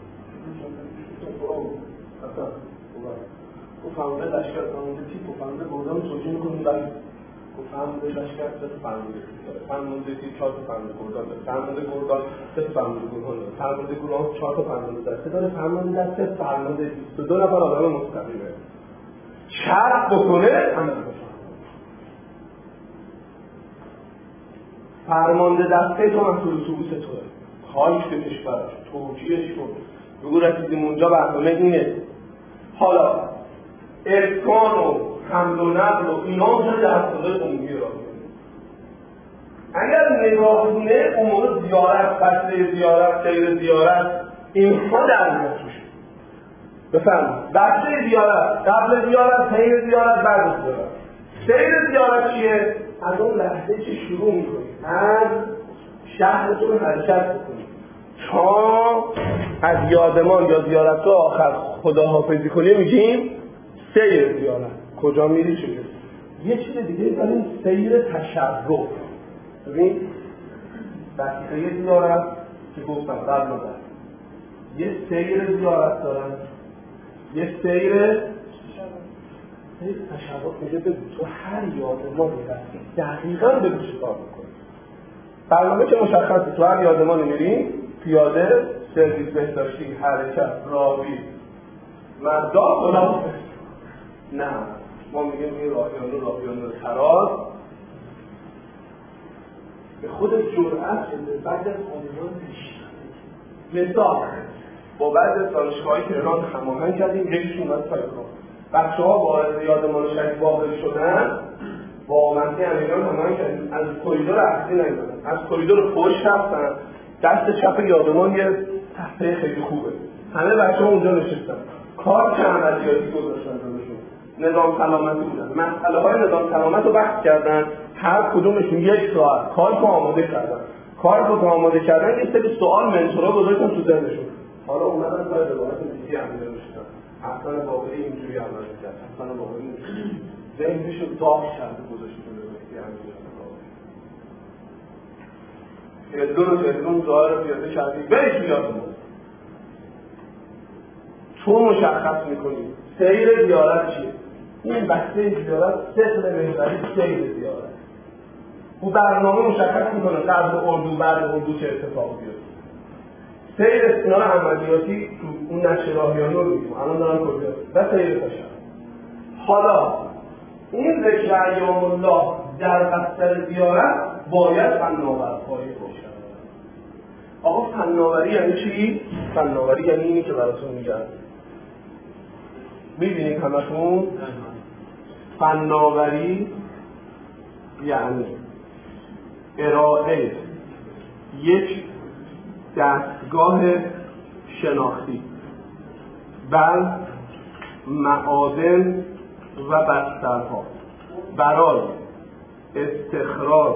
گفت فرمانده لشکر فرمانده تیر فرمانده گردان توجیه میکنیم برای گفت فرمانده لشکر سه فرمانده تیر فرمانده تیر چهار تا فرمانده گردان فرمانده گردان سه فرمانده گروهان فرمانده گروهان چهار تا فرمانده دسته داره فرمانده دسته فرمانده بیست و دو نفر آدم مستقیمه شرط بکنه همه فرمانده دسته تو مسئول اتوبوس توه خواهیش به کشورش توجیهش کن بگو رسیدیم اونجا برنامه اینه حالا اسکان و حمل و نقل و اینا اونجا جهتداد عمومی را اگر نگاه کنه اون موقع زیارت فصله زیارت غیر زیارت اینها در میاد توش بفرمایید بچه زیارت قبل زیارت غیر زیارت بعد زیارت سیر زیارت چیه؟ از اون لحظه که شروع میکنید از شهرتون حرکت بکنید تا از یادمان یا زیارتگاه آخر خداحافظی کنیم میگیم سیر زیارت کجا میری چجور یه چیز دیگه داریم سیر تشرف ببین بقیه زیارت که گفتم قبل و بعد یه سیر زیارت دارن یه سیر سیر تشرف میگه بگو تو هر یادمان میرسی دقیقا بگو چه کار میکنی برنامه که مشخصه تو هر یادمان میریم پیاده سرویس بهداشتی حرکت راوی مدار خداحافظ نه ما میگیم این راهیانو راهیانو تراز به خود جرأت شده بعد از آنمان بیشتر مثال با بعض از دانشگاهی که ایران هماهنگ کردیم یکیشون اومد تایکان بچه ها وارد یادمان شهید واقع شدن با منطقه امیران هماهنگ کردیم از کریدور اصلی نمیدونن از کریدور پشت رفتن دست چپ یادمان یه تحته خیلی خوبه همه بچه ها اونجا نشستن کار که عملیاتی گذاشتن دادشون نظام سلامتی بودن مسئله های نظام سلامت رو بحث کردن هر کدومشون یک ساعت کار رو آماده کردن کار رو آماده کردن یه سری سوال منتورا گذاشتن تو ذهنشون حالا اومدن برای روایت دیگه عملی نوشتن حسن باقری اینجوری عمل کرد حسن باقری ذهنشو داغ کرده گذاشته به مهدی امیری فلدون و فلدون ظاهر رو پیاده کردی بریش بیادمون تو مشخص میکنی سیر زیارت چیه این بسته زیارت سقل بهتری سیر زیارت او برنامه مشخص میکنه قبل اردو بعد اردو چه اتفاق بیفته سیر استنار عملیاتی تو اون نقشه راهیانو رو میگیم الان دارم کجا و سیر تشرف حالا این ذکر ایام الله در بستر زیارت باید فناورکاری باشد آقا فناوری یعنی چی؟ فناوری یعنی اینی که براتون میگم میبینید همتون؟ فناوری یعنی ارائه یک دستگاه شناختی بر معادن و بسترها برای استخراج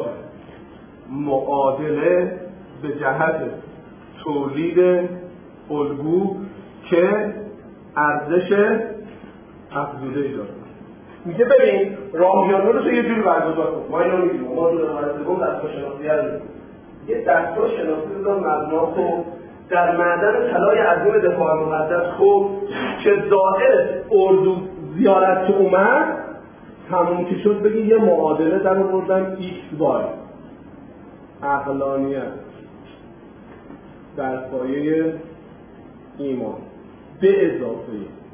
معادله به جهت تولید الگو که ارزش افزوده‌ای داره. میگه ببین راهیانه رو تو یه جوری برگزار کن. ما اینو میگیم ما تو درسمون دستگاه شناختی هستیم. یه دستگاه شناختی رو مبنا کن در معدن طلای عظیم دفاع مقدس خب که ظاهر اردو زیارت که اومد همون که شد بگی یه معادله در آوردن ایکس وای عقلانیت در پایه ایمان به اضافه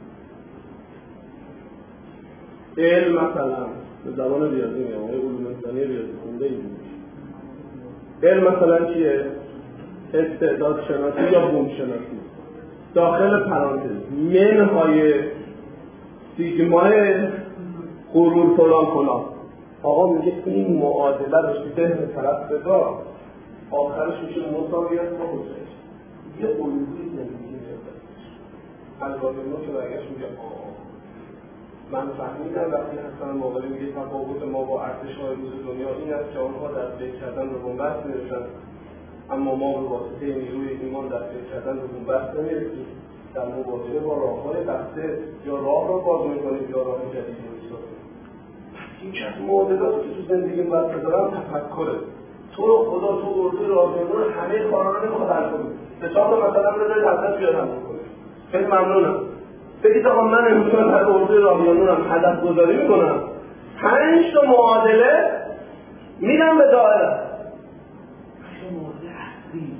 علم مثلا به زبان ریاضی میگم علوم انسانی ریاضی خونده این علم مثلا چیه؟ استعداد شناسی یا بوم شناسی داخل پرانتز منهای سیگمای غرور فلان فلان. آقا میگه این معادله رو ذهن طرف بذار آخرش میشه مساویت با حسش یه الگوی زندگی میاد از راجعه که برگشت میگه آه من فهمیدم وقتی حسن موقعی میگه تفاوت ما با ارتش‌های روز دنیا این است که آنها در فکر کردن به بنبست میرسن اما ما به واسطه نیروی ایمان در فکر کردن به بنبست نمیرسیم در مواجهه با راه‌های بسته یا راه را باز میکنیم یا راه جدیدی میسازیم. این که از معادلاتی که تو زندگی باید بذارم تفکره تو رو خدا تو اردوی راهیانور همه کارا رو نمیخواد حل کنی به چهار مثلا بذارید حضرت بیارم بکنید خیلی ممنونم بگید آقا من امروز در اردوی راهیانورم هدف گذاری میکنم پنج تا معادله میرم به دائره پنج معادله اصلی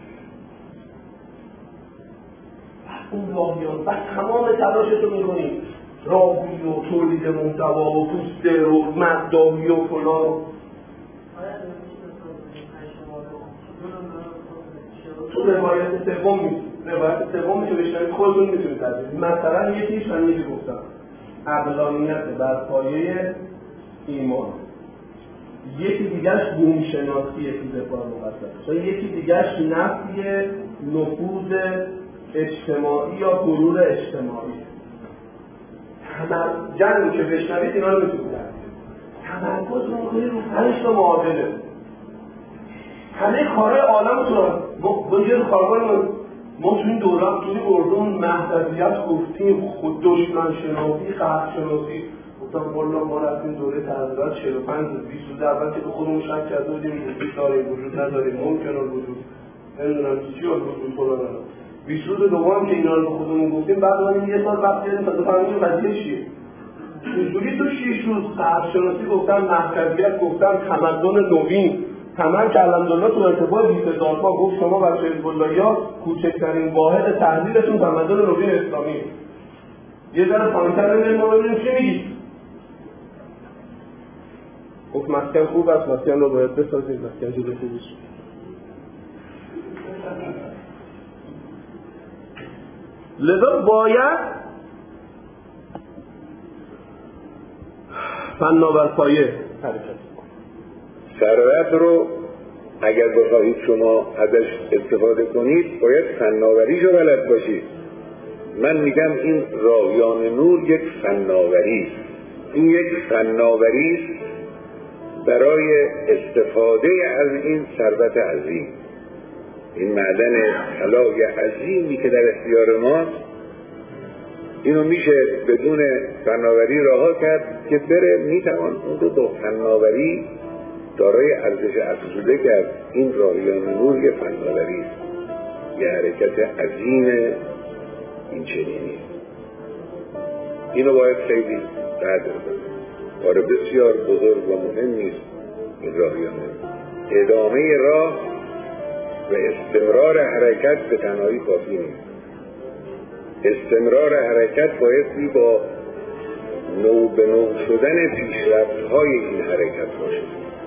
اون راهیان و تمام تلاشتو میکنی راهگویی و تولید محتوا و پوستر و مدداهی و فلان تو روایت سوم میگی روایت سوم میگی بشنوید خودتون میتونید تدریج مثلا یکیش من یکی گفتم عقلانیت بر پایه ایمان یکی دیگرش بوم شناسیه تو دفاع مقدس و یکی دیگرش نفی نفوذ اجتماعی یا غرور اجتماعی. جنگی که بشنوید اینا رو میتونید تمرکز میکنید رو پنج تا معادله همه کارهای عالم تو ما بگیر کارهای ما تو این دوران توی اردون مهدویت گفتیم خود دشمن شناسی قهر شناسی گفتم والا ما رفتیم دوره تحضیرات چهل و پنج بیست اول که به خودمون شک کرده بودیم وجود داریم وجود نداریم ممکنه وجود نمیدونم چی وجود فلان بیست روز دوم که اینا رو به خودمون گفتیم بعد ما یه سال وقت کردیم تا بفهمیم قضیه چیه اینجوری تو شش روز قهر شناسی گفتن مهدویت گفتن تمدن نوین تمام که الحمدلله تو ارتباط بیست هزار تا گفت شما بچه حزب اللهیا کوچکترین واحد تحلیلتون تمدن نوین اسلامی یه ذره پایین‌تر ببینیم ما ببینیم چی میگید گفت مسکن خوب است مسکن رو باید بسازید مسکن چیز خوبیش لذا باید فناورپایه حرکت ثروت رو اگر بخواهید شما ازش استفاده کنید باید فناوریش رو بلد باشید. من میگم این راهیان نور یک فناوری است. این یک فناوری است برای استفاده از این ثروت عظیم، این معدن طلای عظیمی که در اختیار ماست. اینو میشه بدون فناوری رها کرد که بره میتوان اون رو با فناوری دارای ارزش افزوده کرد. این راهیان نور یه فناوری است، یه حرکت عظیم این چنینی. اینو باید خیلی قدر کنید. کار بسیار بزرگ و مهم نیست این راهیان نور. ادامه راه و استمرار حرکت به تنهایی کافی نیست. استمرار حرکت بایستی با نو به نو شدن پیشرفت‌های این حرکت باشه.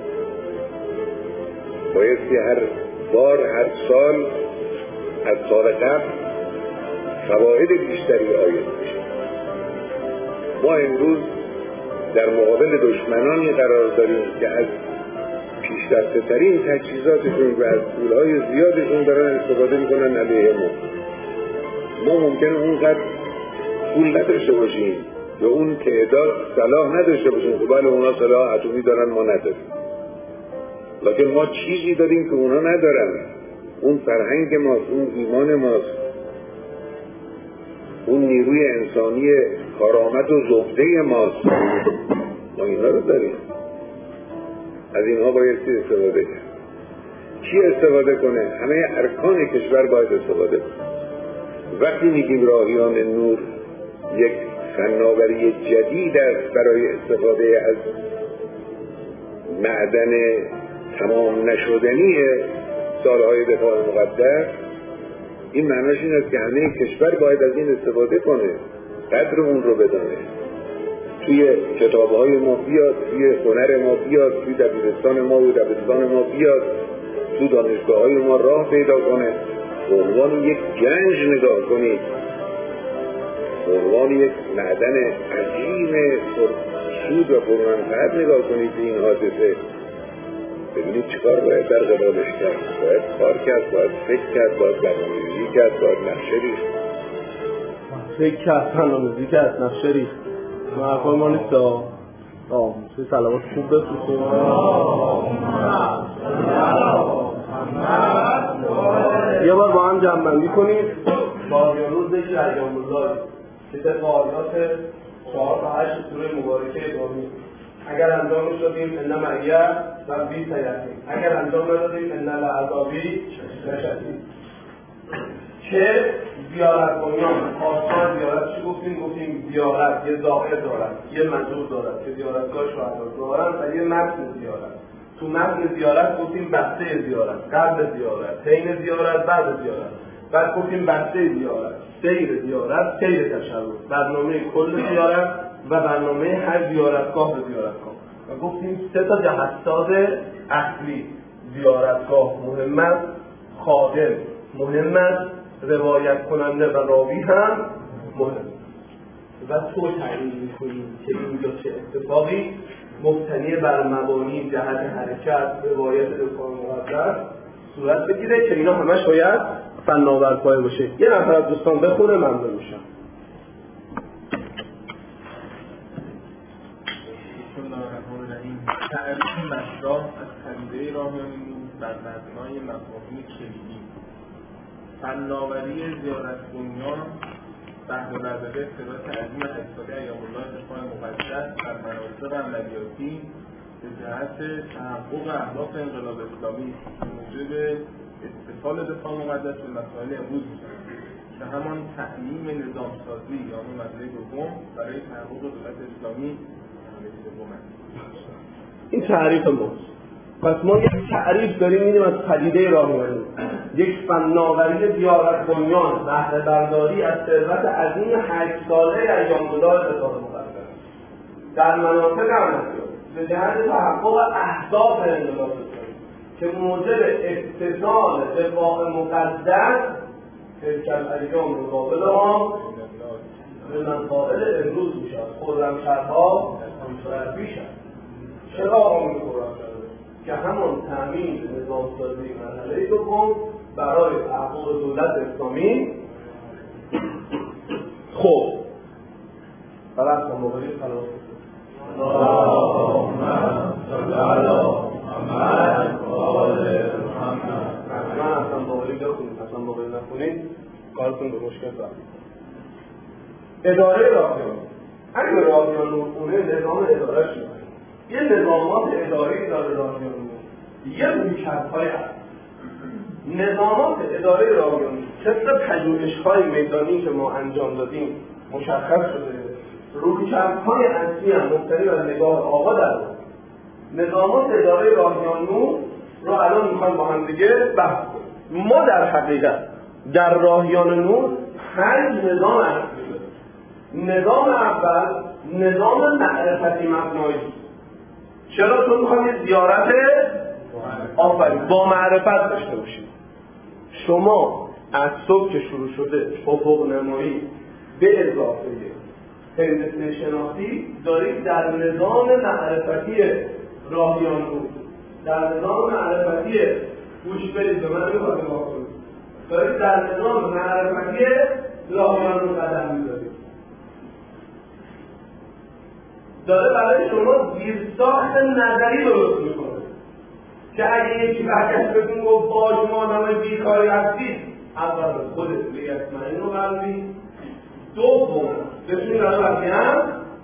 بایستی هر بار هر سال از سال قبل فواید بیشتری آید بشه. ما امروز در مقابل دشمنانی قرار داریم که از پیشرفته ترین تجهیزاتشون و از پولهای زیادشون دارن استفاده میکنن علیه ما. ما ممکنه اونقدر پول نداشته باشیم یا اون تعداد سلاح نداشته باشیم، خب بله اونا سلاح اتمی دارن ما نداریم، لکن ما چیزی داریم که اونا ندارن. اون فرهنگ ماست، اون ایمان ماست، اون نیروی انسانی کارآمد و زبده ماست. ما اینا رو داریم، از اینها باید استفاده کنه. کی استفاده کنه؟ همه ارکان کشور باید استفاده کنه. وقتی میگیم راهیان نور یک فناوری جدید است برای استفاده از معدن تمام نشدنی سالهای دفاع مقدس، این معناش این است که همه کشور باید از این استفاده کنه، قدر اون رو بدانه، توی کتابهای ما بیاد، توی هنر ما بیاد، توی دبیرستان ما و دبستان ما بیاد، توی دانشگاه‌های ما راه پیدا کنه. به عنوان یک گنج نگاه کنید، به عنوان یک معدن عظیم سود و پرمنفعت نگاه کنید به این حادثه. ببینید چیکار باید در قبالش کرد. باید کار کرد، باید فکر کرد، باید برنامه‌ریزی کرد، باید نقشه ریخت. فکر کرد، برنامه‌ریزی کرد، نقشه ریخت. ما حرفای ما نیست. آه سه سلامات خوب بفرستیم. یه بار با هم جمع‌بندی کنید. راهیان نور ذکر ایام الله که طبق آیات چهار تا هشت سوره مبارکه ابراهیم، اگر انجامش دادیم ان معیه و بی سیئتین، اگر انجام ندادیم ان لعذابی لشدید. که زیارت کنیان آسان زیارت چی گفتیم؟ گفتیم زیارت یه ظاهر دارد، یه منظور دارد که زیارتگاه شهدا دارن و یه متن زیارت. تو متن زیارت گفتیم بسته زیارت، قبل زیارت، حین زیارت، بعد زیارت. بعد گفتیم بسته زیارت، سیر زیارت، سیر تشرف، برنامه کل زیارت و برنامه هر زیارتگاه به زیارتگاه. و گفتیم سه تا جهت‌ساز اصلی زیارتگاه مهم است، خادم مهم است، روایت کننده و راوی هم مهم. و تو تعیین می‌کنی که اینجا چه اتفاقی مبتنی بر مبانی جهت حرکت روایت دفاع مقدس صورت بگیره که اینا همه شاید فناور پایه باشه. یه نفر از دوستان بخونه ممنون میشم. بسم الله الرحمن الرحیم. تعریف مشرح از پدیده راهیان نور بر مبنای مفاهیم کلیدی. فناوری زیارت بنیان بهره برداری اختراع عظیم هشتاد ایام الله دفاع مقدس در مناطق عملیاتی به جهت تحقق اهداف انقلاب اسلامی به موجب اتصال دفاع مقدس به مسائل امروز می‌شود که همان تعلیم نظام‌سازی یا همون مسئله دوم برای تحقق دولت اسلامی مسئله دوم است. این تعریف ماست. پس ما یک تعریف داریم میدیم از پدیده راهیان نور، یک فناوری زیارت بنیان بهره برداری از ثروت عظیم هشت ساله ایام الله دفاع مقدس در مناطق عملیاتی به جهت تحقق اهداف انقلاب اسلامی که موجب اتصال دفاع مقدس تلک الایام مقابل آن به مسائل امروز میشود. خرمشهرها غربی شد. چرا آمین قرآن شده؟ که همون تامین نظام‌سازی مرحله دوم برای تحقق دولت اسلامی. خب برای موقعی خلاص اللهم صل علی محمد و آل محمد. من اصلا موقعی بخونید، اصلا موقعی نخونید کارتون به مشکل دارم. اداره راهیان اگه راهیان نور خونه نظام ادارهش می‌کنه، یه نظامات اداری داره راهیان نور، یه رویکردهای هست. نظامات اداره راهیان طبق پژوهش‌های میدانی که ما انجام دادیم مشخص شده رویکردهای اصلی هم مبتنی بر نگاه آقا در نظامات اداره راهیان نور رو الان میخوایم با هم دیگه بحث کنیم. ما در حقیقت در راهیان نور پنج نظام اصلی داریم. نظام اول نظام معرفتی مبنایی. چرا؟ چون میخوایم زیارت آفرین با معرفت داشته باشید. شما از صبح که شروع شده افق نمایی به اضافه هندسه شناختی دارید در نظام معرفتی راهیان نور، در نظام معرفتی گوش برید به من میخواد نگاه کنید، دارید در نظام معرفتی راهیان نور قدم میذارید. داره برای شما زیرساخت نظری درست میکنه که اگه یکی برگشت بهتون گفت با شما نمای بیکاری هستید، اول خودت بگید من اینو قلبی دوم بتونید رو بگیم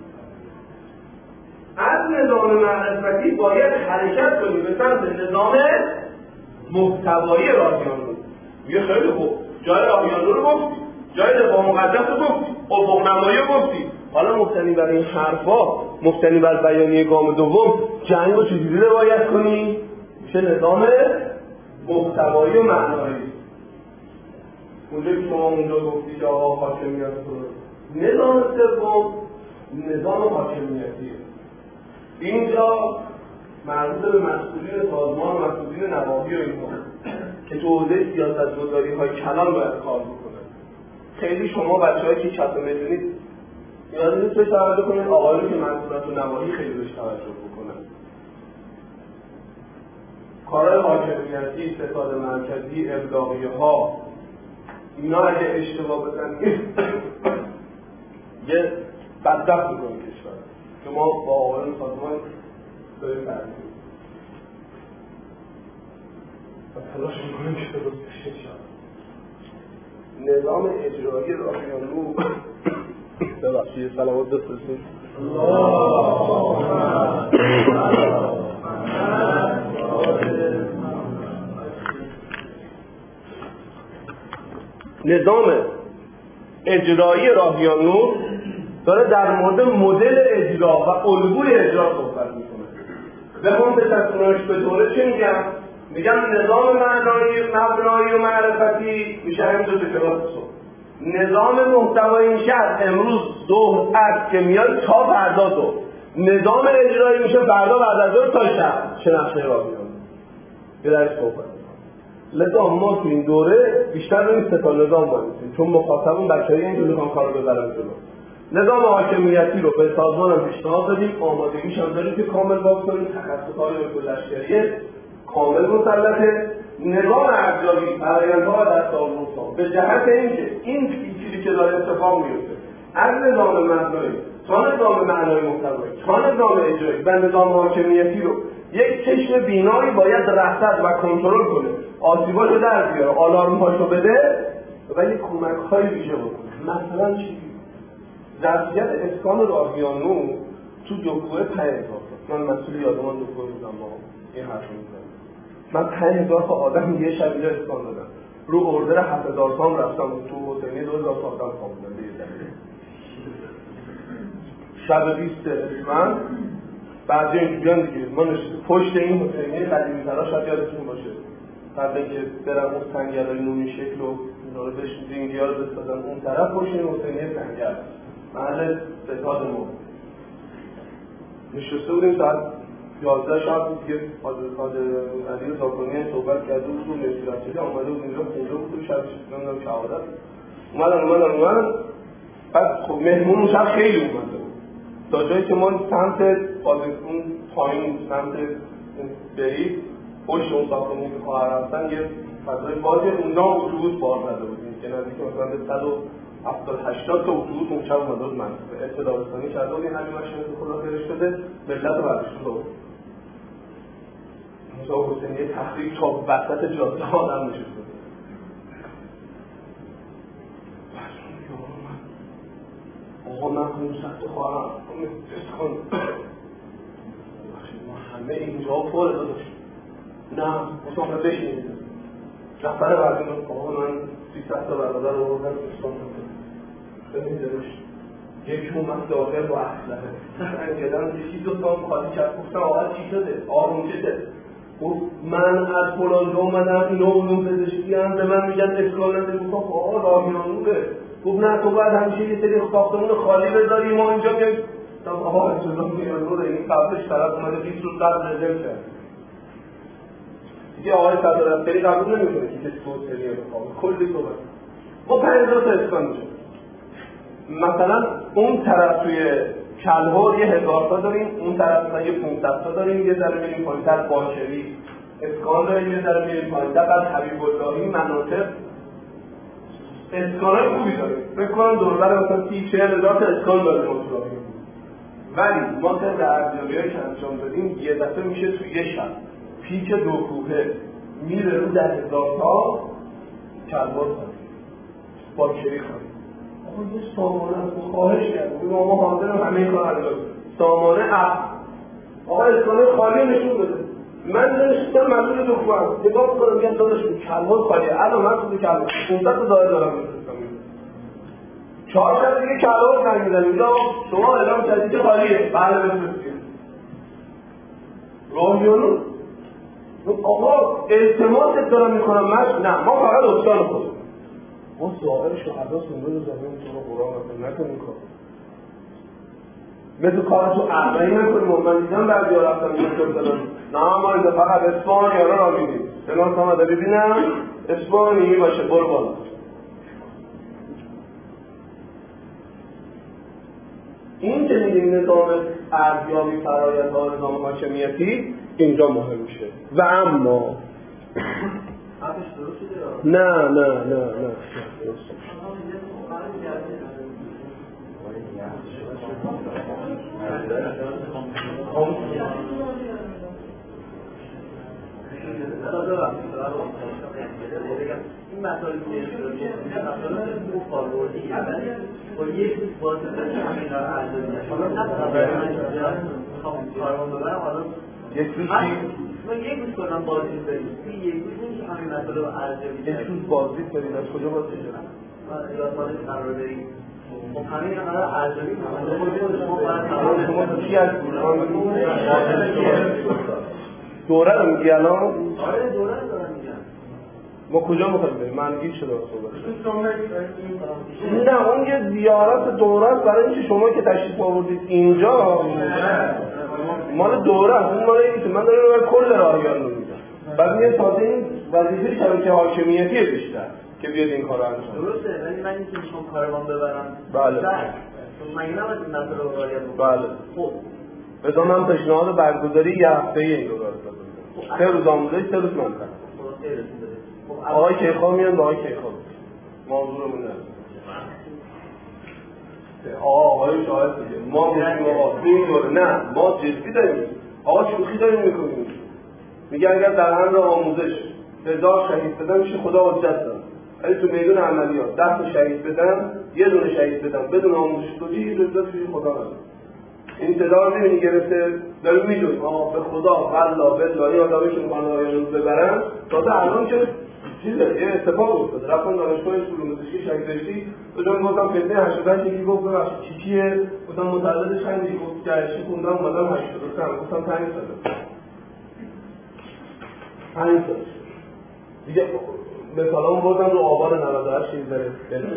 از نظام معرفتی باید حرکت کنید به سمت نظام محتوایی راهیان نور. یه خیلی خوب جای راهیان نور رو گفتی، جای دفاع مقدس رو گفتی، افق نمایی رو گفتی، حالا مبتنی بر این حرفا، مبتنی بر بیانیه گام دوم جنگ رو چجوری روایت کنی؟ میشه نظام محتوایی و معنایی. اونجا که شما اونجا گفتی که آقا حاکمیت رو، نظام سوم نظام حاکمیتیه. اینجا مربوط به مسئولین سازمان و مسئولین نواحی و اینها که تو حوزه سیاست‌گذاری های کلان باید کار بکنن. خیلی شما بچه‌هایی که چپ می‌دونید یاد نیست بهش توجه کنید، آقایون که مسئولات و نواحی خیلی بهش توجه بکنن. کارهای حاکمیتی، ستاد مرکزی، ابداعیه‌ها، اینا اگه اشتباه بزنید یه بدبخت می‌کنه کشور که ما با آقایون سازمان داریم برمیم و تلاش می‌کنیم که درست بشه شد. نظام اجرایی راهیان نور ببخشید صلوات بفرستید. نظام اجرایی راهیان نور داره در مورد مدل اجرا و الگوی اجرا صحبت میکنه. بخوام به تصمیمش به طوره چه میگم؟ میگم نظام معنایی، مبنایی و معرفتی میشه همین دو تا کلاس صبح. نظام محتوایی میشه از امروز دو عصر که میاد تا فردا دو. نظام اجرایی میشه فردا بعد از ظهر تا شب. چه نقشه راهیان به درش صحبت. لذا ما تو این دوره بیشتر روی سه تا نظام وایسیم چون مخاطبون بچه‌ای اینجوری میخوان کارو ببرن جلو. نظام حاکمیتی رو به سازمان هم پیشنهاد دادیم، آمادگیش هم داریم که کامل باز کنیم، تخصصات لشکری کامل مسلطه. نظام ارزیابی فرآیندها و دستاوردها به جهت اینکه این چیزی که داره اتفاق میفته از نظام مبنایی تا نظام معنایی محتوایی تا نظام اجرایی و نظام حاکمیتی رو یک چشم بینایی باید رصد و کنترل کنه، آسیباشو در بیاره، آلارم‌هاشو بده و یک کمک‌های ویژه بکنه. مثلا چی؟ ظرفیت اسکان راهیان نور تو دکوه پنج هزار من مسئول یادمان دکوه بودم با این حرف می‌زنم. من پنج هزار تا آدم یه شب اینجا اسکان دادم. رو اردر هفت هزار تام رفتم تو حسینی دو هزار تا آدم خوابیدن دیگه. شب بیست اسفند بعضی اینجوری هم دیگه ما نشستیم پشت این حسینی قدیمی ترا شاید یادتون باشه. قبل اینکه برم اون سنگرهای نونی شکل و اینا رو بهش زینگی‌ها رو بسازن اون طرف پشت این حسینی سنگر محل ستاد ما نشسته بودیم ساعت یازده شب بود که حاضر علی زاکانی صحبت کرده بود رو نشیرچلی آمده بود اینجا خونده بود و شب نمیدونم شهادت اومدن اومدن اومدن بعد خب مهمون اون شب خیلی اومده بود تا جایی که ما سمت اون پایین سمت برید پشت اون ساختمون که خواهر رفتن یه فضای بازی اونجا اتوبوس بار زده بودیم که نزدیک مثلا به صد و هفتاد هشتاد تا اتوبوس اون شب اومده بود منطقه اطلاع رسانی کرده بود این همین ماشین که خدا خیرش بده ملت رو برداشته بود موسی حسینی تخریب تا وسط جاده آدم نشسته آقا من خونسخت خواهم اسکان ما همه اینجا پر داشت نه مصاحبه بشینید نفر بعدی من آقا من سیصد تا برادر رو بردم اسکان خیلی دلش یکی اومد داخل با اسلحه انگلان یکی دو تا خالی کرد گفتم آقا چی شده آروم شده گفت من از فلانجا اومدم اینو علوم پزشکی هم به من میگن اسکان نده گفتم آقا راهیان نوره گفت نه تو باید همیشه یه سری ساختمون خالی بذاری ما اینجا میگیم آقا اسلام میگن این قبلش طرف اومده بیست رو صد رزرو کرد دیگه آقای صدر عسکری قبول نمیکنه که کسی تو سری بخواه کلی صحبت ما پنج هزار تا اسکان میشه مثلا اون طرف توی کلهر یه هزار تا داریم، اون طرف مثلا یه پانصد تا داریم، یه ذره میریم پایین‌تر باشوی اسکان داریم، یه ذره میریم پایین‌تر بعد حبیب اللهی مناطق اسکان‌های خوبی داریم. فکر کنم دور و بر مثلا سی چهل هزار تا اسکان داریم اونجا. ولی ما طبق ارزیابی‌هایی که انجام دادیم یه دفعه میشه توی یه شب پیک دو کوهه میره رو ده هزار تا کلهر خواهیم باکری خواهیم. آقا یه سامانه از خواهش کردیم ما حاضرم همه کار انجام سامانه عقل آقا اسکانه خالی نشون بده. من نشستم مسئول دو کوه هم نگاه کنم میگم داداش کلهر خالیه الان من توی کلهر پانصد تا داره دارم میفرستم چهار شب دیگه کلهر زنگ میزنیم اینجا شما اعلام کردید که خالیه بله بفرستید راهیانو آقا التماست دارم میکنم مش نه ما فقط استان خودم ما سایر شهدا سنده رو زمین تو رو قرآن مثلا نکنیم کار مثل کار تو احمهی نکنیم من دیدم بعد یا رفتم میشتر زدم نه ما اینجا فقط اسپانی ها را میدیم سنان سامده ببینم اسپانی باشه برو بالا این که میدیم نظام ارزیابی فرایت ها نظام حاکمیتی اینجا مهم میشه و اما نه نه نه نه این مسائلی که داریم مسائل خوب فاروردی با یک بازی همین را ارزیابی حالا نه کارمون دارم حالا یک روز من یک روز کنم بازی داریم یک روز میشه همین مسائل رو ارزیابی یک روز بازی داریم از کجا بازی داریم؟ من یادمانه قرار داریم خب همین قرار ارزیابی شما چی از دوره رو میگی الان؟ آره دوره رو دارم میگم ما کجا میخوایم بریم؟ من گیت شده صحبت نه اون یه زیارت دوره است برای اینکه شما که تشریف آوردید اینجا مال دوره است اون مال اینکه من دارم رو کل راهیان رو میگم بعد میگه تازه این وظیفه شبکه حاکمیتی بیشتر که بیاد این کار رو انجام درسته ولی من اینکه میخوام کاروان ببرم بله مگه نباید این مسئله رو رعایت بکنم بله خب بذار من پیشنهاد برگزاری یه هفته‌ای این رو دارم سه روز آموزش سه روز منطقه آقای کیخان میان با آقای کیخان موضوعمون نه آقا آقای شاهد دیگه ما میگیم آقا این دوره نه ما جدی داریم آقا شوخی داریم میکنیم میگه اگر در امر آموزش هزار شهید بدن میشه خدا حجت دارم ولی تو میدون عملیات ده تا شهید بدن یه دونه شهید بدن بدون آموزش توجیه لذت پیش خدا نداره این صدا رو نمی‌بینی گرفته داریم میجویم آقا به خدا والله بالله این آدمی که میخوان آیانو ببرن تازه الان که چیزه یه اتفاق افتاده رفتن دانشگاه علوم پزشکی شهیدشتی اونجا میگفتم فتنه هشتاد و پنج یکی گفت ببخشید چی چیه گفتم متولد چند یکی گفت جهشی خوندم اومدم هشتاد و سه گفتم پنج ساله پنج ساله دیگه مثالامو بردم رو آبان نود و هشت چیز داره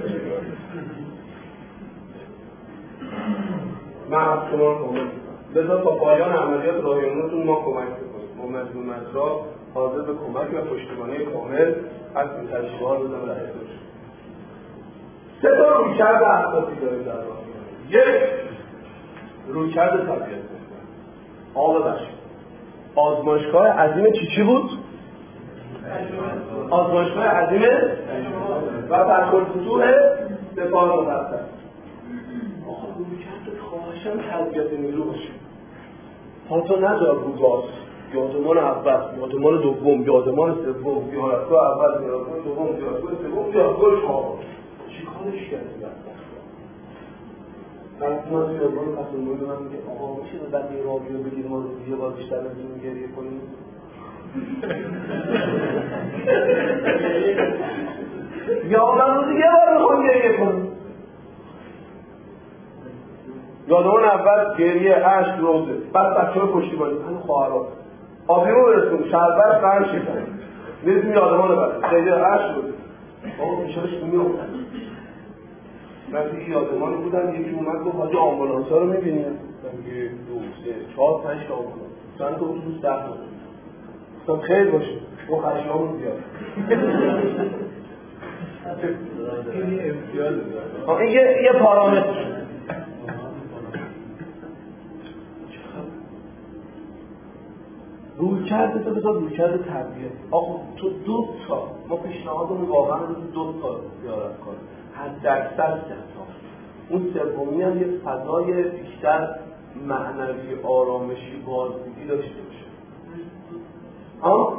من از شما کمک میکنم بذار تا پایان عملیات راهیانوتون ما کمک میکنیم ما مجموع مجرا حاضر به کمک و پشتیبانی کامل هستیم تشریف‌ها رو بزنم رأی داشت سه تا رویکرد اساسی داریم در راهیانوت یک رویکرد طبیعت آقا بخشید آزمایشگاه عظیم چی چی بود؟ آزمایشگاه عظیم و تکل فتوح دفاع مقدس آقا رویکرد خواهشم تربیت نیرو باشه تا تو نذار رو گاز یادمان اول، یادمان دوم، یادمان سوم، یادگاه اول، یادگاه دوم، یادگاه سوم، یادگاه چهارم چی کارش کردی بعد من توی یادگاه قسم بود من میگه آقا میشه بعد یه راوی رو بگیر ما رو یه بار بیشتر از این گریه کنیم یا من روزی یه بار میخوام گریه کنم یادمان اول گریه عشق روزه بعد بچه های پشتیبانی من خواهران آبیمو برسون شربت فرم شکن نیزیم یادمان بعد گریه عشق روزه آقا پیشارش میمون وقتی یادمان بودن یکی اومد گفت حاجه آمبولانس ها رو میبینیم یه دو سه چهار پنج تا آمبولانس چند تا اتوبوس ده تا گفتم خیلی باشه و خشیامون بیاد این امتیاز این یه یه پارامتر. روی کرده تو بذار روی کرده تربیت. آقا تو دو تا ما پیشنهادمون واقعا روز دو تا زیارت کنیم، حد اکثر سه تا. اون سومی هم یه فضای بیشتر معنوی آرامشی بازدیدی داشته باشه. ها؟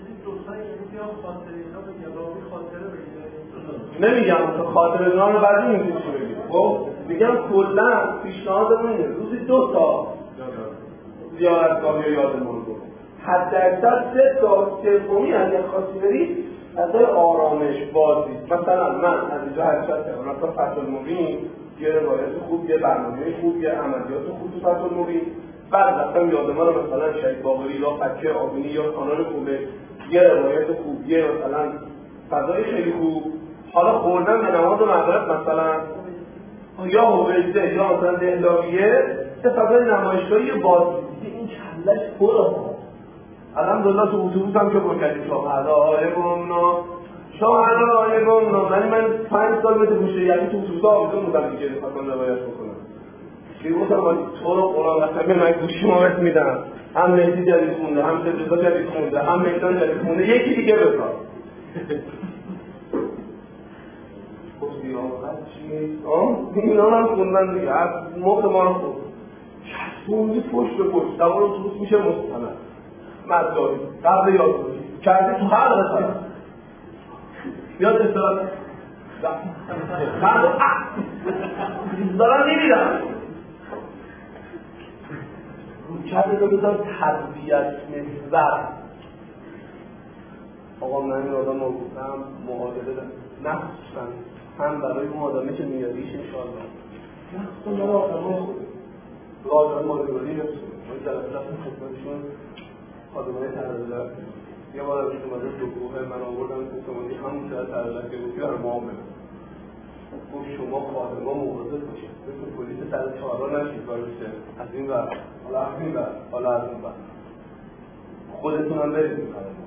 نمیگم تو خاطر اینا رو بعد نمیگم چی بگیم. خب میگم کلا پیشنهادمون اینه روزی دو تا زیارتگاه یا یادمون رو حد اکثر سه تا سومی اگه خواستی بری فضای آرامش بازدید. مثلا من از اینجا حرکت کردم مثلا فتح المبین یه روایت خوب، یه برنامه خوب، یه عملیات خوب تو فتح المبین. بعد رفتم یادمان رو مثلا شهید باقری یا فکر آبینی یا کانال خوبه، یه روایت خوب، یه مثلا فضای خیلی خوب. حالا خوردن به نماز مغرب مثلا یا حوزه یا مثلا دهلاویه یه فضای نمایشگاهی بازدید. این کلش پره. الحمدلله تو اتوبوس هم که برکردیم شاهده آله گمنا شاهده آله گمنا من من پنج سال بده گوشه یعنی تو اتوبوس ها آبیدون بودم دیگه نفکان روایت بکنم که گفتم من تو رو قرآن قسمه من گوشی مامت میدم، هم مهدی جدید خونده، هم سبزا جدید خونده، هم میدان جدید خونده، یکی دیگه بکار گفتی آقا چی؟ آه؟ این هم خوندن دیگه از مخت ما رو خود چسبونی پشت به پشت دوار اتوبوس میشه مستند مرداری قبل یادگاری کردی تو هر قسمت یاد اصلاح قبل دارم نمیدم رو کرده تو بذار تربیت محور. آقا من این آدم رو بودم معادله دارم نخصوصا هم برای اون آدمی که میادیش انشاءالله نخصوصا برای آدم های خوده به آدم مالیگاری رسونه ما جلسه رفتیم خدمتشون خادمانه تردلت یه بار از اومده دو گروه من آوردم گفتمانی همون شاید تردلت که گفتی برای ما بگم گفت شما خادمان مواظب باشید مثل پلیس سر چهارا نشید باشه از این ور حالا از این ور حالا از این ور خودتون هم برید این کارو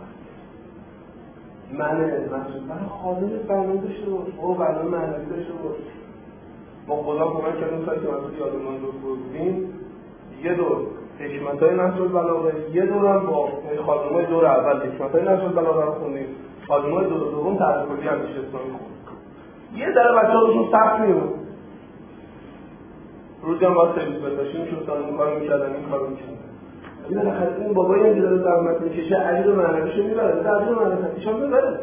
من مسئول برای خادم برنامه داشته باش او برنامه معنوی داشته باش. ما خدا کمک کردیم سایی که مسئول یادمان رو بودیم یه دور حکمت‌های نصر البلاغه یه دور هم با خادمای دور اول حکمت‌های نصر البلاغه رو خوندیم، خادمای دور دوم تعریف کلی هم میشه اسلامی خوند. یه ذره بچه‌هاشون سخت می‌بود. روزی هم باید سرویس بتاشیم شد این کارو می‌کردن این کارو می‌کردن. این بالاخره این بابایی هم که داره زحمت می‌کشه علی رو معنویشو می‌بره، علی رو معنویش هم ببره.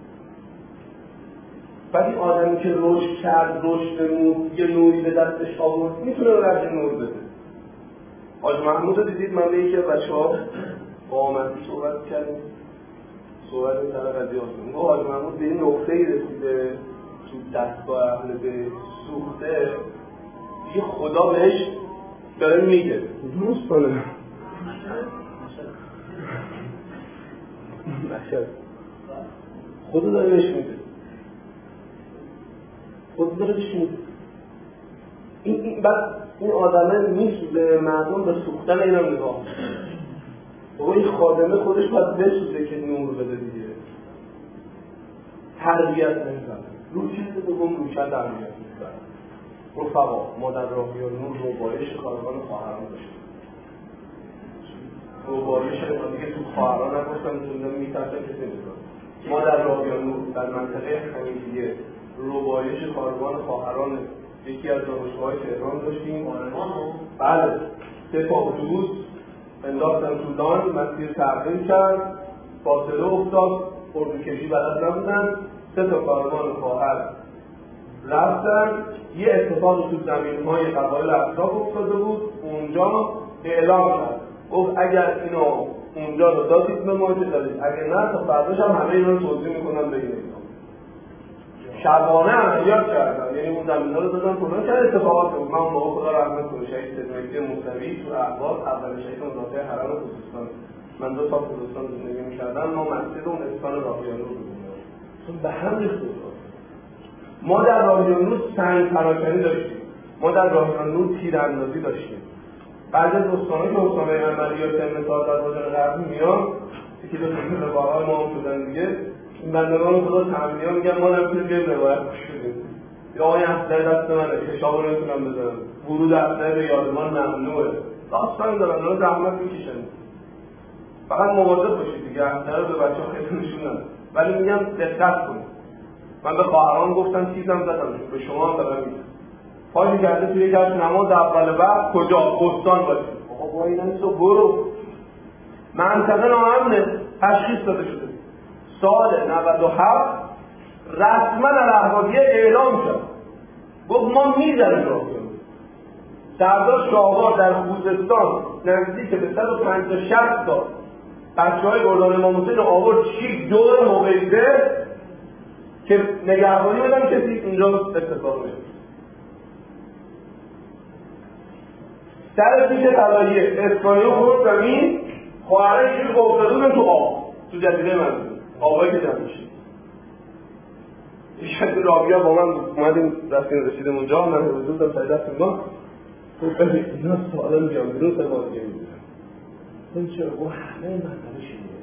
ولی آدمی که رشد کرد، رشد نور، یه نوری به دستش آورد می‌تونه رشد نور بده. حاج محمود رو دیدید من به یکی از بچه‌ها با آمدی صحبت کردیم صحبت سر قضیه هستیم گفت حاج محمود به این نقطه‌ای رسیده تو دستگاه اهل بیت سوخته یه خدا بهش داره میگه درست کنه خدا داره بهش میگه خدا داره بهش میگه این این بعد این آدمه میسوزه مردم به سوختن اینا نگاه و این خادمه خودش باید بسوزه که نور بده دیگه تربیت نمیزنه روی چیز دوم روی چند تربیت نمیزنه رفقا ما در راهیان نور روبایش کارگان خواهران داشتیم روبایش دیگه تو خواهران نگفتم زنده میترسن کسی نمیزن ما در راهیان نور در منطقه خمیدیه روبایش کارگان خواهران یکی از دانشگاه‌های تهران داشتیم بله سه تا اتوبوس انداختن تو لان مسیر تغییر کرد فاصله افتاد اردوکشی بلد نبودن سه تا کاروان خواهر رفتن یه اتفاق تو زمین‌های قبایل اطراف افتاده بود اونجا اعلام کرد گفت اگر اینو اونجا رو دادید به ما چه دارید اگر نه تا فرداش هم همه اینا رو توضیح میکنن بگید شبانه عملیات کردن یعنی اون زمین‌ها رو دادن کنن که اتفاقات بود من با خدا رحمت کنه شهید سیدمهدی موسوی تو اهواز اول شهید مدافع حرم خوزستان من دو تا خوزستان زندگی می‌کردم ما مسجد اون استان راهیان رو بودیم چون به هم ریخته بود ما در راهیان رو سنگ پراکنی داشتیم ما در راهیان رو تیراندازی داشتیم بعد از استان‌ها که استان‌های عملیات امسال در بازار غربی میان یکی دو تا رفاقای ما هم شدن دیگه، این بندگان خدا تمنی ها میگن ما نمیتونیم بیایم روایت گوش بدیم. یا آقای اسلحه دست منه، کشاب رو نمیتونم بزنم، ورود اسلحه به یادمان ممنوعه. داستان دارن، دارن زحمت میکشن. فقط مواظب باشید دیگه، اسلحه رو به بچه ها خیلی نشونن. ولی میگم دقت کنید. من به خواهران گفتم چیزم زدم، به شما هم دارم میگم. پاشی کرده توی یک از نماز اول وقت کجا؟ بستان باشید. آقا با این نیست و برو. منطقه ناامنه، تشخیص داده شده. سال نود و هفت رسما الاهوازیه اعلام شد. گفت ما میزنیم رو. سردار شاهوار در خوزستان نزدیک به صد و پنجاه شصت تا بچه های گردان امام حسین آورد شیک دور موقعیده که نگهبانی بدن کسی اینجا اتفاق میشه. سر پیش طلاییه اسپانیا خورد زمین، خواهرها اینجوری افتاده بودن تو آب، تو جزیره منزل آبایی که جمع میشه. یه رابیا با من اومدیم رفتیم رسیدیم اونجا، من حضور بودم سر دست اینا گفت ببین اینا سوالا میگم بیرون سر ما دیگه میگم این چرا؟ گفت همه این مسئله شیده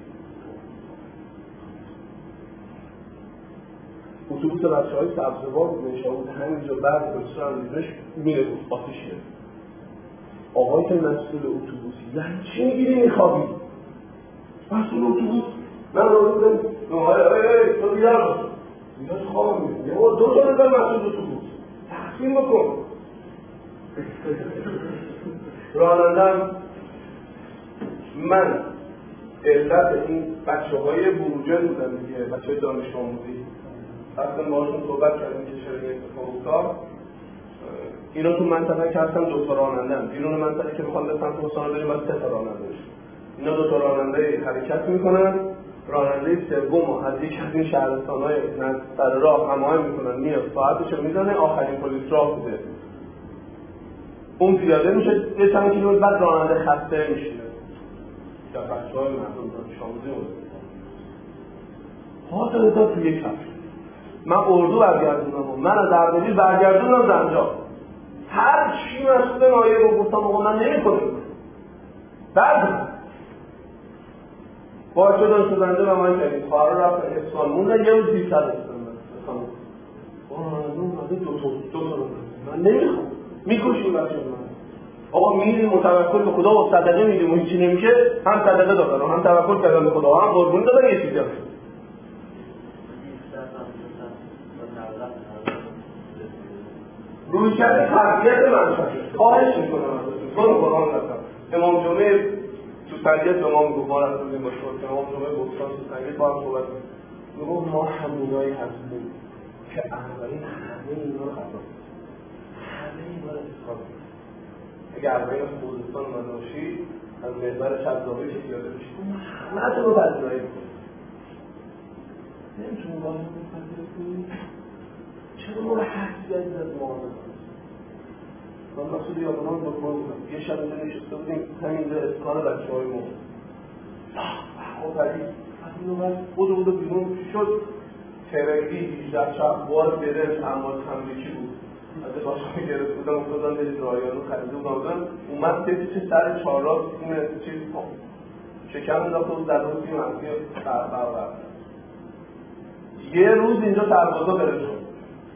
اتوبوس بچه های سبزوار بود نشان بود همینجا بعد بسر هم دیدش میره بود آتیشه. آقای که مسئول اتوبوسی یعنی چی میگیری میخوابی؟ مسئول اتوبوس من رو بودم آقای آقای آقای تو بیدار باش بیدار تو خوابم میدیم یه بار دو تا نظر مسئول اتوبوس تقسیم بکن. رانندم من علت این بچه های بروجن بودن دیگه، بچه های دانش آموزی اصلا باشون صحبت کردیم که چرا این اتفاق افتاد. اینا تو منطقه که هستن دو تا رانندن، بیرون منطقه که میخوان به سمت حسانه بریم باید سه تا راننده بشه. اینا دو تا راننده حرکت میکنن، راننده سوم از یک از این شهرستان‌های سر راه هماهنگ میکنن، میاد ساعتشو میزنه، آخرین پلیس راه بوده اون پیاده میشه یه چند کیلومتر، بعد راننده خسته میشینه در بچه‌های مردم دانش آموزی اون حاضر داد تو یک هفته من اردو برگردوندم و من از اردبیل برگردوندم زنجان. هر چی مسئول نایب رو گفتم آقا من نمی‌کنم. بعد با شدن شدنده و من کردیم خواهر رفتن اصفهان موندن یه روز بیشتر رفتن من اون از دو تا دو تا من نمیخوام میکشیم بچه من. آقا میریم متوکل به خدا و صدقه میدیم و هیچی نمیشه، هم صدقه دادن و هم توکل کردن به خدا هم قربونی دادن یه چیزی هست. روی کرد تربیت منشأ خواهش میکنم ازتون خود قرآن هستم. امام جمعه تو تربیت به ما میگفت ما رفتیم با شد امام جمعه بستان تو تربیت با هم صحبت میگفت ما همونایی هستیم که اولین همه اینا رو خطا همه اینا رو اتفاق اگه اولین خوزستان مناشی از محور شبزاقی که پیاده بشید همه تو رو پذیرایی میکنم نمیتونم با هم پذیرایی کنیم. چرا ما رو حسی از ما من مسئول یادنام بکنم بودم یه شب اینجا نشسته بودیم همینجا اسکان بچه های ما خب ولی از اینو من خود بوده بیرون شد ترقی هیچده شب بار برنج امال تمریکی بود از باشقه گرفت بودم افتادم برید رایانو خریده بودم بودم اومد تیزی چه سر چهارراه این چیز شکم انداخته بود در روزی منفی بربر برد یه روز اینجا سربازا برنج شد.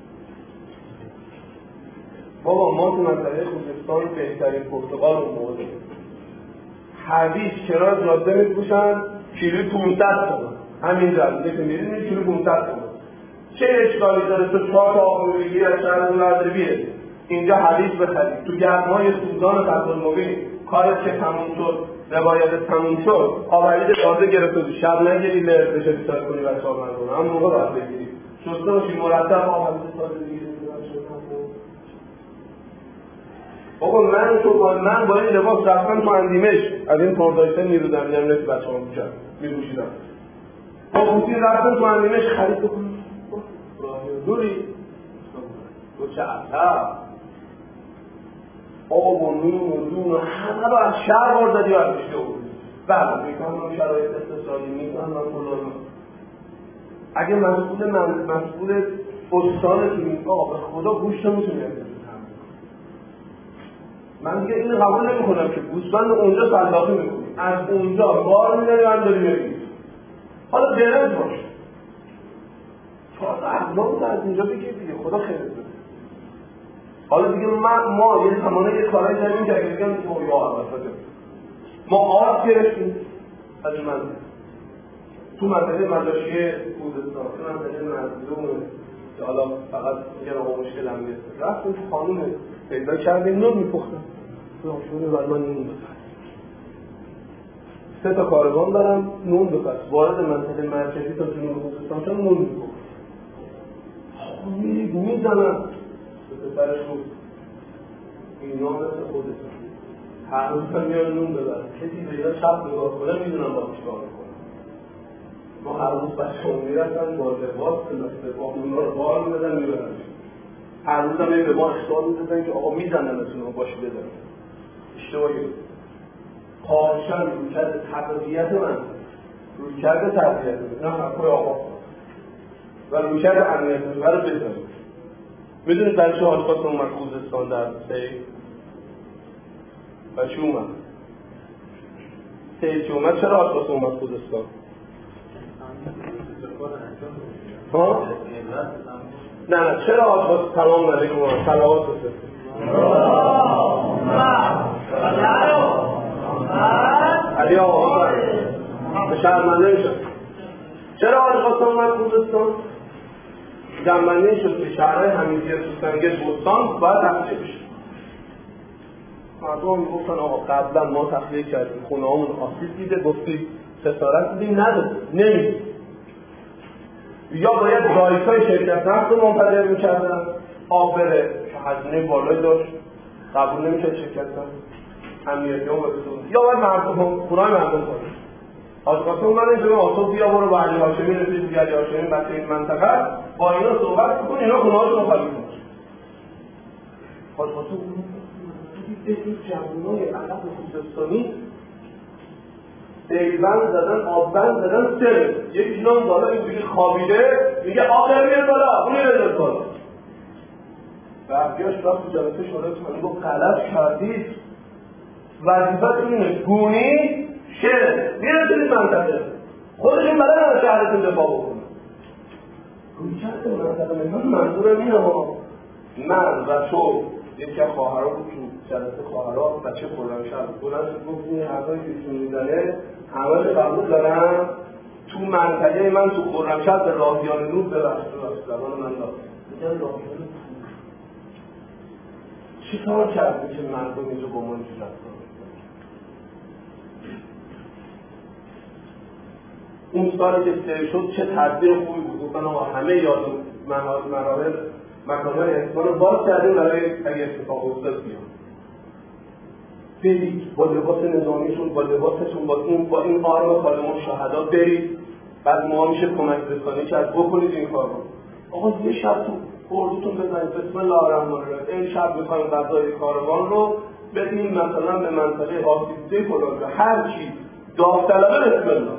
بابا ما تو منطقه خوزستان بهترین پرتقال اون موقع حویج کنار جاده می‌فروشن کیلوی پانصد تومان همینجا اینجا که می‌رید کیلو پانصد تومان چه اشکالی داره تو چهار تا آب می‌گیری از شهر برداری بیاری اینجا حویج بخری تو گرمای سوزان فصل‌مبین کارت که تموم شد روایت تموم شد آورید تازه گرفته تو شب نگیری لرز بشه بیشتر کنی بچه‌ها مردم هم موقع باید بگیری شسته باشی مرتب آورید تازه بگیری بابا من تو من با این لباس رفتم تو اندیمش از این پرداشته نیرو زمینم نسی بچه ها میشن میگوشیدم با بوتی رفتم تو اندیمش خرید بکنم دوری تو چه عطب آب و نون و دون و همه رو از شهر باردادی و از بشته بود بعد میکنم شرایط اقتصادی میکنم من فلان اگه مسئول من مسئول استان تو میگه آقا به خدا گوشت میتونی من دیگه این قبول نمی‌کنم که گوسفند اونجا صنداقی می‌کنی از اونجا بار می‌داری من داری می‌ری حالا برنج باشه چهار تا اقلام از اینجا بگیر دیگه، خدا خیرت بده. حالا دیگه ما ما یه زمانه یه کارایی کردیم که اگه بگم تو یا البته ما آب گرفتیم از این منطقه تو منطقه مدرسه خوزستان، تو منطقه مظلوم که حالا فقط میگن آقا مشکل هم نیست، رفتیم تو خانوم پیدا کردیم نون میپختن تو آشونه برای من نون بپس سه تا کاروان دارم نون بپس وارد منطقه مرکزی تا جنوب خوزستان تا نون میپختن خیلی میزنم به پسرشون اینا مثل خودتون هر روز هم میان نون ببرن کسی به اینا شب نگاه کنه میدونم با چیکار میکنه. ما هر روز بچه هم میرسن با لباس با اونا رو بار میدن میبرن هر روز هم به ما اشتار میدن که آقا میزنن اتون رو باشی بدن اشتباهی خواهشن روی کرده تقضیت من روی کرده تقضیت من نه حقای آقا و روی کرده امنیت من برای بزنیم. میدونید برای چه حاج قاسم اومد خوزستان در سید؟ برای چه اومد؟ سید که اومد چرا حاج قاسم اومد خوزستان؟ ها؟ نه نه چرا حاج قاسم سلام علیکم اومد؟ صلوات بسید علی آقا به شرمنده میشد. چرا حاج قاسم اومد خوزستان؟ جنبنده شد که شهرهای حمیدیه سوسنگه بستان باید تخلیه بشه. مردم میگفتن آقا قبلا ما تخلیه کردیم خونه همون آسیب دیده گفتید خسارت دیدیم نداد نمید یا باید رایتای شرکت نفت رو منتظر میکردن آب بره که هزینه بالایی داشت قبول نمیشد شرکت نفت امنیتی هم بسون یا باید مردم خونه های مردم کنید. حاج قاسم اومد اینجا آسوب بیا برو با علی هاشمی رسید دیگه علی هاشمی بچه این منطقه با اینا صحبت کن اینا خونه هاشون رو خالی کن. حاج قاسم دیدید این جوانای عرب خوزستانی دیلبند زدن آببند زدن سر یک جنان بالا اینجوری خوابیده میگه آب نمیره بالا اونی نمیره بالا برگشت رفت تو جلسه شورای اسلامی گفت غلط کردید وظیفتون اینه گونی شعر میرسید منطقه خودشون بلد از شهرتون دفاع بکنن روی کرده منطقه من منظورم اینه ها من و تو یکی از خواهرها بود تو جلسه خواهرها بچه خرمشهر بلند شد گفت این حرفایی که ایشون میزنه همه قبول دارم تو منطقه من تو خرمشهر به راهیان نور ببخشید زبان من داد میگن راهیان نور چی کار کردی که مردم اینجا با ما اینجا رفتن اون سالی که سر شد چه تدبیر خوبی بود گفتن آقا همه یاد مراحل مکانهای انسان رو باز کردیم برای اگه اتفاق افتاد بیان برید با لباس نظامیشون با لباستون با این با این آرم خادمان شهدا برید بعد ما میشه کمک رسانی کرد بکنید این کار رو. آقا یه شب تو اردوتون بزنید بسم الله الرحمن الرحیم این شب میخوایم غذای کاروان رو بدیم مثلا به منطقه آسیب‌زده فلان هر چی داوطلبه بسم الله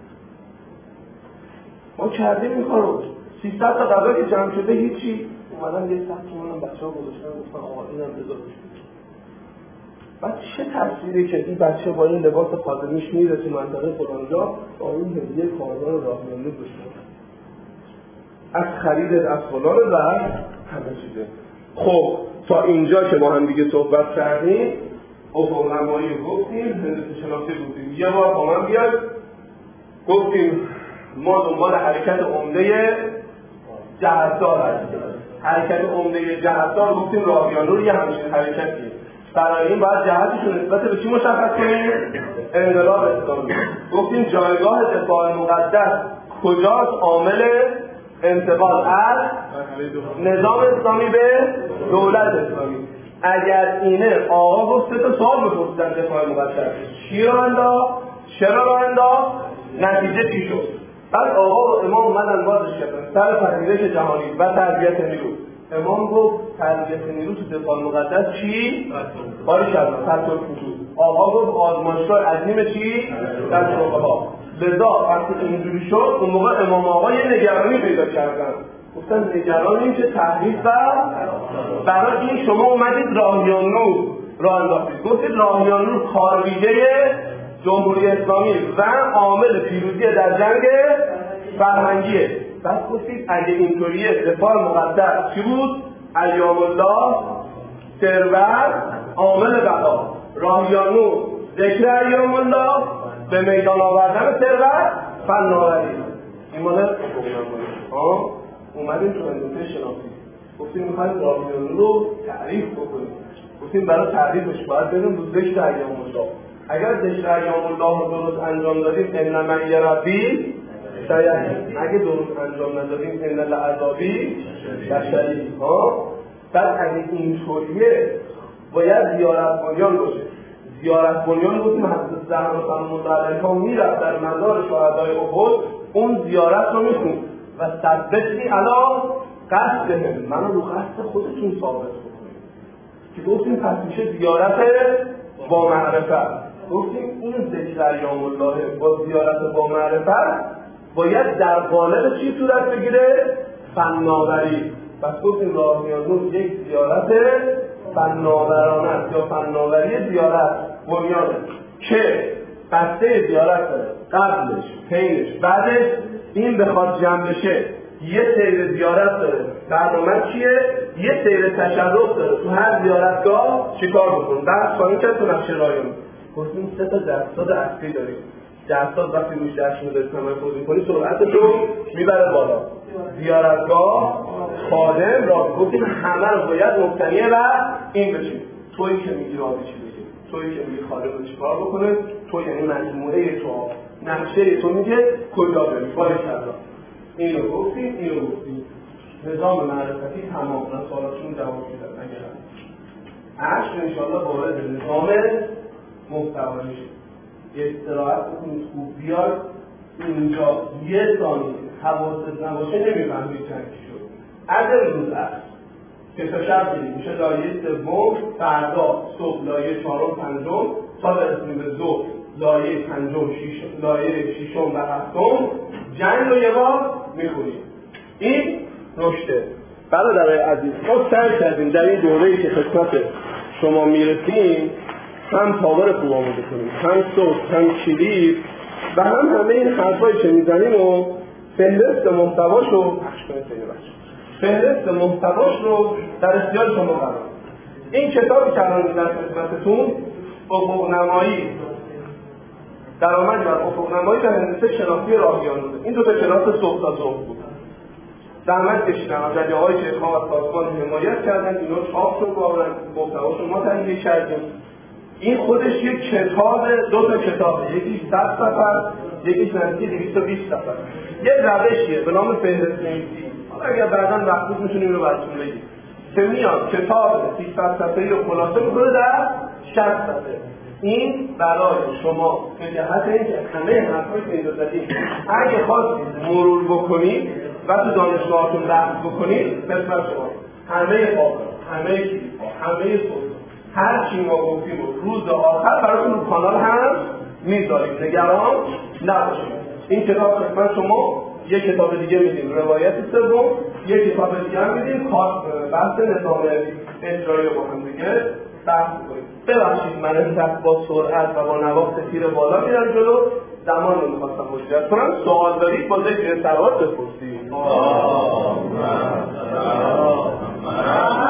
ما کردیم این کار رو سیصد تا غذا که جمع شده هیچی اومدن یه صد تومن بچه‌ها گذاشتن گفتن آقا اینم بذار بعد چه تفسیری که این بچه با این لباس خادمیش میره تو منطقه فلانجا با این هدیه کاروان راهنمایی بشه از خرید از فلان و همه چیزه. خب تا اینجا که ما هم دیگه صحبت کردیم افق نمایی گفتیم هندسه شناختی گفتیم یه بار با من بیاد گفتیم ما دنبال حرکت عمده جهتدار هستیم حرکت عمده جهتدار گفتیم راهیان نور یه همچین حرکتیه برای این باید جهتش رو نسبت به چی مشخص کنیم؟ انقلاب اسلامی. گفتیم جایگاه دفاع مقدس کجاست؟ عامل انتقال از نظام اسلامی به دولت اسلامی. اگر اینه آقا گفت سه تا سوال بپرسیدن دفاع مقدس چی رو انداخت؟ چرا رو انداخت؟ نتیجه چی شد؟ بعد آقا و امام اومدن بازش کردن سر پذیرش جهانی و تربیت نیرو. امام گفت تربیت نیرو تو دفاع مقدس چی؟ باری شدن فتح الفتوح. آقا گفت آزمایشگاه عظیم چی؟ در شوقها. لذا وقتی اینجوری شد اون موقع امام آقا یه نگرانی پیدا کردن گفتن نگرانیم که تحریف و برای این شما اومدید راهیان نور راه انداختید گفتید راهیان نور کار ویژه جمهوری اسلامی و عامل پیروزی در جنگ فرهنگیه. بس گفتید اگه اینطوریه سپاه مقدس چی بود؟ ایام الله، ثروت، عامل بقا، راهیان نور، ذکر ایام الله، به میدان آوردن ثروت، فناوری. این مال ها اومدیم تو هندسه شناسی گفتیم میخوایم راهیان نور رو تعریف بکنیم. گفتیم برای تعریفش باید بریم رو ذکر ایام الله. اگر ذکر ایام الله رو درست انجام دادیم ان معی ربی سیهدین، اگه درست انجام ندادیم ان لعذابی لشدید. ها بعد اگه اینطوریه باید زیارت بنیان باشه. زیارت بنیان گفتیم حضرت زهرا سلام الله علیها میرفت در مزار شهدای احد، اون زیارت رو میخوند و ثبتنی علی قصدهم، منو رو قصد خودتون ثابت بکنید که گفتیم پس میشه زیارت با معرفت. گفتیم این ذکر ایام الله با زیارت با معرفت باید در قالب چی صورت بگیره؟ فناوری. پس گفتیم راهیان نور یک زیارت فناورانه است یا فناوری زیارت بنیانه که بسته زیارت داره، قبلش، حینش، بعدش این بخواد جمع بشه یه سیر زیارت داره. برنامه چیه؟ یه سیر تشرف داره. تو هر زیارتگاه چیکار بکن؟ بحث کنیم که تو نقشه راهیان گفتیم سه تا درصد اصلی داریم. درصد وقتی روش درشون داری تمرکز می‌کنی سرعتش رو میبره بالا. زیارتگاه، خادم، راه. گفتیم همه رو باید مبتنی و این بشیم. تویی که میگی راهی چی بگی، تویی که میگی خادم رو چیکار بکنه، تو یعنی مجموعه تو، نقشه تو میگه کجا بریم. بالا کرده اینو گفتیم، اینو گفتیم. نظام معرفتی تمام. من سوالاتون جواب میدم اگر عشق انشاءالله وارد نظام محتوایی میشه. یه استراحت بکنید خوب بیاد اینجا یه ثانیه حواست نباشه نمیفهمید چند چی شد. از امروز عصر که تا شب دیدیم میشه لایه سوم، فردا صبح لایه چهارم پنجم تا برسیم به ظهر لایه پنجم شیشم لایه ششم و هفتم جنگ رو یه بار میخونیم. این نکته. برادرای عزیز ما سعی کردیم در این دوره‌ای که خدمت شما میرسیم هم پاور خوب آموزه کنیم، هم صوت، هم کلید و هم همه این حرفایی که میزنیم و فهرست محتواش رو پخش کنید. فهرست محتواش رو در اختیار شما قرار. این کتابی که الان در خدمتتون افق‌نمایی درآمد بر افق‌نمایی در هندسه شناختی راهیان بوده. این دو تا کلاس صبح تا ظهر بود. زحمت کشیدن از جاهای که خواهد سازمان حمایت کردن، اینا چاپ شد و محتواش رو ما تهیه کردیم. این خودش یک کتاب، دو تا کتابه، یکیش صد صفحه، یکیش نزدیک دویست و بیست صفحه. یه روشیه به نام فهرست نویسی. حالا اگر بعداً وقت بود میتونیم رو براتون بگیم. که میاد کتاب سیصد صفحه‌ای رو خلاصه می‌کنه در شصت صفحه. این برای شما به جهت اینکه همه حرفایی که اینجا زدیم اگه خواستید مرور بکنید و تو دانشگاهتون بحث بکنید خدمت شما همه پاور، همه کلیپ‌ها، همه صوت هر چی ما گفتیم روز آخر براتون رو کانال هم میذاریم. نگران نباشید. این کتاب خدمت شما یک کتاب دیگه میدیم روایت سوم، یک کتاب دیگه هم میدیم بحث نظام اجرایی با هم دیگه بحث کنیم. ببخشید من امشب با سرعت و با نواخت تیر بالا میرم جلو، زمان رو میخواستم مجرد کنم. سوال دارید با ذکر سوال بپرسید.